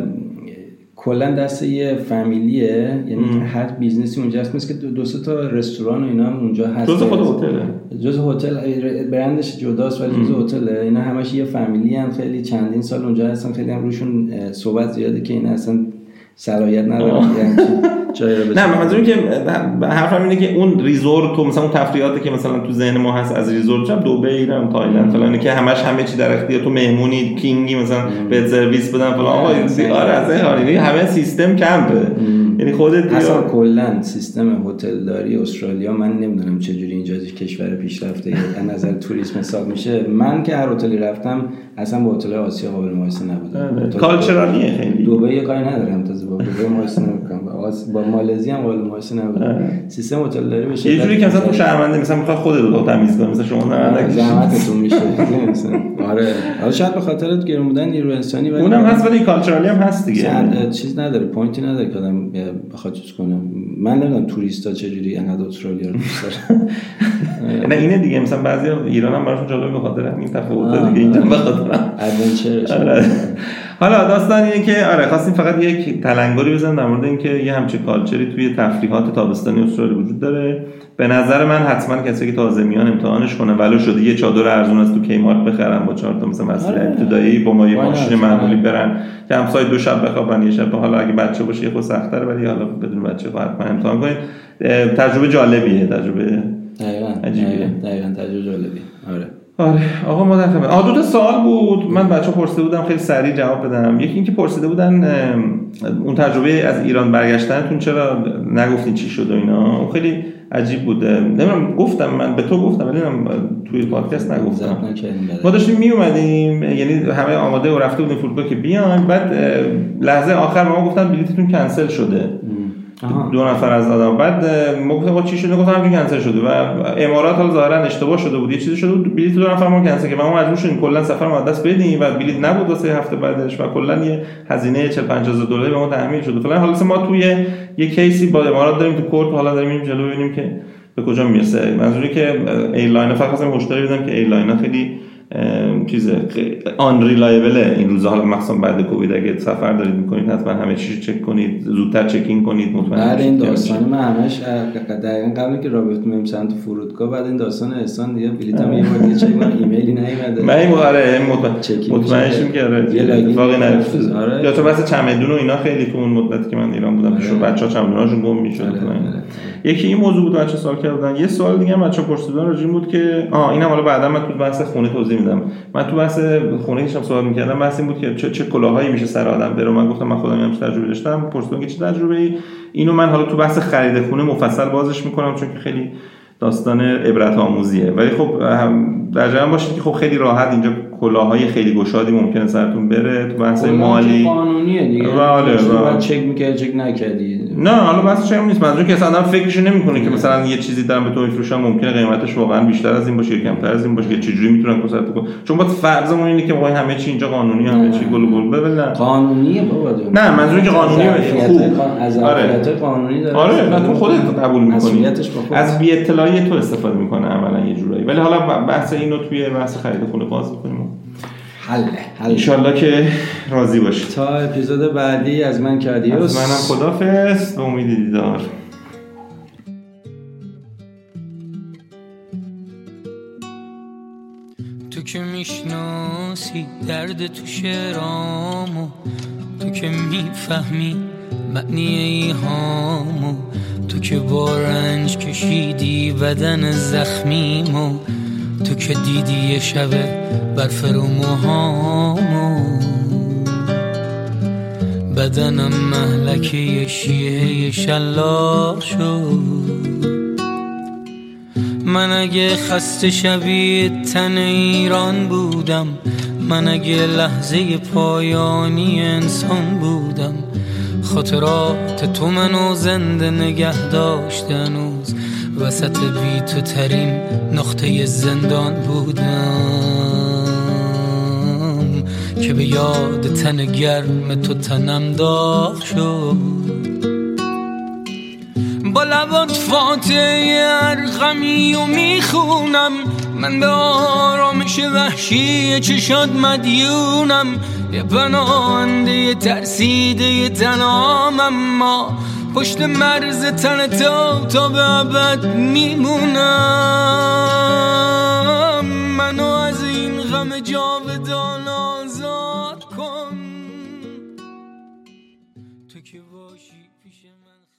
کلا دست یه فامیلیه، یعنی ام. هر بیزنسی اونجا هست، مثل که دو سه تا رستوران و اینا هم اونجا هست. جزء خود هتله. جزء هتل برندش جداست ولی جزء هتله. اینا همش یه فامیلی ان، خیلی چندین سال اونجا هستن، خیلی هم روشون صحبت زیاده که این اصلا صلاحیت نداره یعنی جایی رو. نه منظورم که حرفم اینه که اون ریزورت تو مثلا اون تفریحاتی که مثلا تو ذهن ما هست از ریزورت چه دبی ایران تایلند فلان که همش همه چی در اختیار تو، مهمونی کینگی مثلا به سرویس بدن فلان. آقا آره از این حالی همه سیستم کمپه. یعنی خودت اصلا کلا سیستم هتل داری استرالیا من نمیدونم چه جوری اینجا کشور پیشرفته از نظر توریسم حساب میشه. من که هر هتلی رفتم اصلا با هتل آسیا قابل مقایسه نبود. کالچرالیه خیلی. دبی کاری ندارم تازه با دبی مقایسه نمیکنم. با مالزی هم قابل مقایسه نبود. سیستم هتل داری بشه یه جوری که مثلا تو شهرمنده مثلا میخواد خودت رو تمیز کنی، مثلا شما نه زحمتتون میشه مثلا. آره حالا شاید به خاطر گرون بودن نیروی انسانی ولی اونم هست ولی کالچرالی هم هست دیگه. چیز نداره، پوینتی نداره که آدم بخواد چیز کنه. من نمیدونم توریستا چه جوری انقدر استرالیا رو دوست دارن. نه اینه دیگه، مثلا بعضی ایران هم براشون جالب به خاطر همین تفاوت دیگه اینجا به خاطر ادونچرش. حالا داستان اینه که آره خواستیم فقط یک تلنگری بزنم در مورد اینکه یه همچین کالچری توی تفریحات تابستانی استرالیا وجود داره. به نظر من حتما کسی که تازه میان امتحانش کنه، ولو شده یه چادر ارزون از تو کیمارت بخرن با چهار تا مثلا مسئله ابتدایی با ما یه ماشین معمولی برن که همسایه دو شب بخوابن یه شب. حالا اگه بچه باشه یه خود سخت‌تره ولی حالا بدون بچه حتما امتحان کنید. تجربه جالبیه، تجربه عجیبیه. دقیقاً تجربه جالبیه. آره آره آقا ما دفعه آ دو تا سوال بود من بچه‌ها پرسیده بودم خیلی سریع جواب بدم. یکی اینکه پرسیده بودن اون تجربه از ایران برگشتنتون چرا نگفتین چی شد و اینا. اون خیلی عجیب بود. نمیدونم گفتم من به تو گفتم ولی توی پادکست نگفتم. ما داشتیم می اومدیم یعنی همه آماده و رفته بودیم فرودگاه که بیان، بعد لحظه آخر ما گفتن بلیتتون کنسل شده. آها. دو نفر از آدم. بعد ما گفتم چی شده؟ گفتم همین کنسل شده و امارات حالا ظاهرا اشتباه شده بود، یه چیزی شده بود، بلیط دو نفر ما کنسل که ما مجبور شدیم کلا سفر ما دست بدیم و بلیط نبود واسه هفته بعدش و کلا یه هزینه چهل پنجاه هزار دلاری به ما تحمیل شده فلان. حالا ما توی یه کیسی با امارات داریم تو کورت، حالا داریم میریم جلو ببینیم که به کجا میرسه. منظوری که ایرلاین فقط خواستم هشداری بدم که ایرلاین خیلی چیز آن ریلایبل این روزها، حالا مخصوصا بعد کووید اگه سفر دارید میکنید حتما همه چیز چک کنید، زودتر چکین کنید مطمئن بعد این داستان من همش دقیقاً قبل که رابط میم سنت تو فرودگاه بعد این داستان احسان دیگه بلیطم یه بار دیگه چک من ایمیلی نیومده من این آره مطمئن شدم که آره اتفاقی نیفتاد. یا تو بس چمدون و اینا خیلی تو اون مدتی که من ایران بودم پیش بچه‌ها چمدوناشون گم میشد. یکی این موضوع بود بچه‌ها سوال کردن. یه سوال دیگه هم بچه‌ها پرسیدن راجع بود که آ اینم حالا بعدا من تو بحث خونه توضیح میدم. من تو بحث خونه هیچم صحبت می‌کردم، بحث این بود که چه چه کلاهایی میشه سر آدم بره. من گفتم من خودم هم تجربه داشتم. پرسیدن که چه تجربه‌ای؟ اینو من حالا تو بحث خرید خونه مفصل بازش می‌کنم چون که خیلی داستان عبرت آموزیه. ولی خب در جریان باشید که خب خیلی راحت اینجا کلاهای خیلی گشادی ممکنه سرتون بره. تو بحث مالی قانونیه دیگه. بله بعد چک می‌کردی چک نکردی. نه حالا بحثش هم نیست. منظور که اصلا آدم فکرش نمی‌کنه که مثلا یه چیزی دارن به تو میفروشن ممکنه قیمتش واقعا بیشتر از این باشه یا کمتر از این باشه که چجوری میتونن کسرت کنن. چون با فرضمون اینه که وای همه چی اینجا قانونی، همه چی گل گل ببل. نه قانونیه بابا جون. نه منظور که قانونیه خوب از ظرفیت قانونی داره. آره نه تو خودت قبول می‌کنی. از بی اطلاعی تو استفاده می‌کنه عملاً یه جورایی. ولی حالا بحث اینو توی بحث خرید خونه باز می‌کنیم. حله حله ان شاء الله که راضی باشید. تا اپیزود بعدی از من که آدیوس. از منم خدافظ، به امید دیدار. تو که میشناسی درد تو شعرامو، تو که میفهمی معنی ایهامو، تو که با رنج کشیدی بدن زخمیمو، تو که دیدی یه شبه برف رو موهامو، بدنم مهلکه یه شیعه شلاق شد. من اگه خسته شبیه تن ایران بودم من اگه لحظه پایانی انسان بودم، خاطرات تو منو زنده نگه داشته هنوز، وسط بی تو ترین نقطه زندان بودم که به یاد تن گرم تو تنم داغ شد. با لبات فاتحه هر غمی و میخونم، من به آرامش وحشی چشات مدیونم، یه پناهنده ترسیده تنام، اما پشت مرز تن تو تا به ابد میمونم. منو از این غم جاودان آزاد کن، تو که باشی پیش من.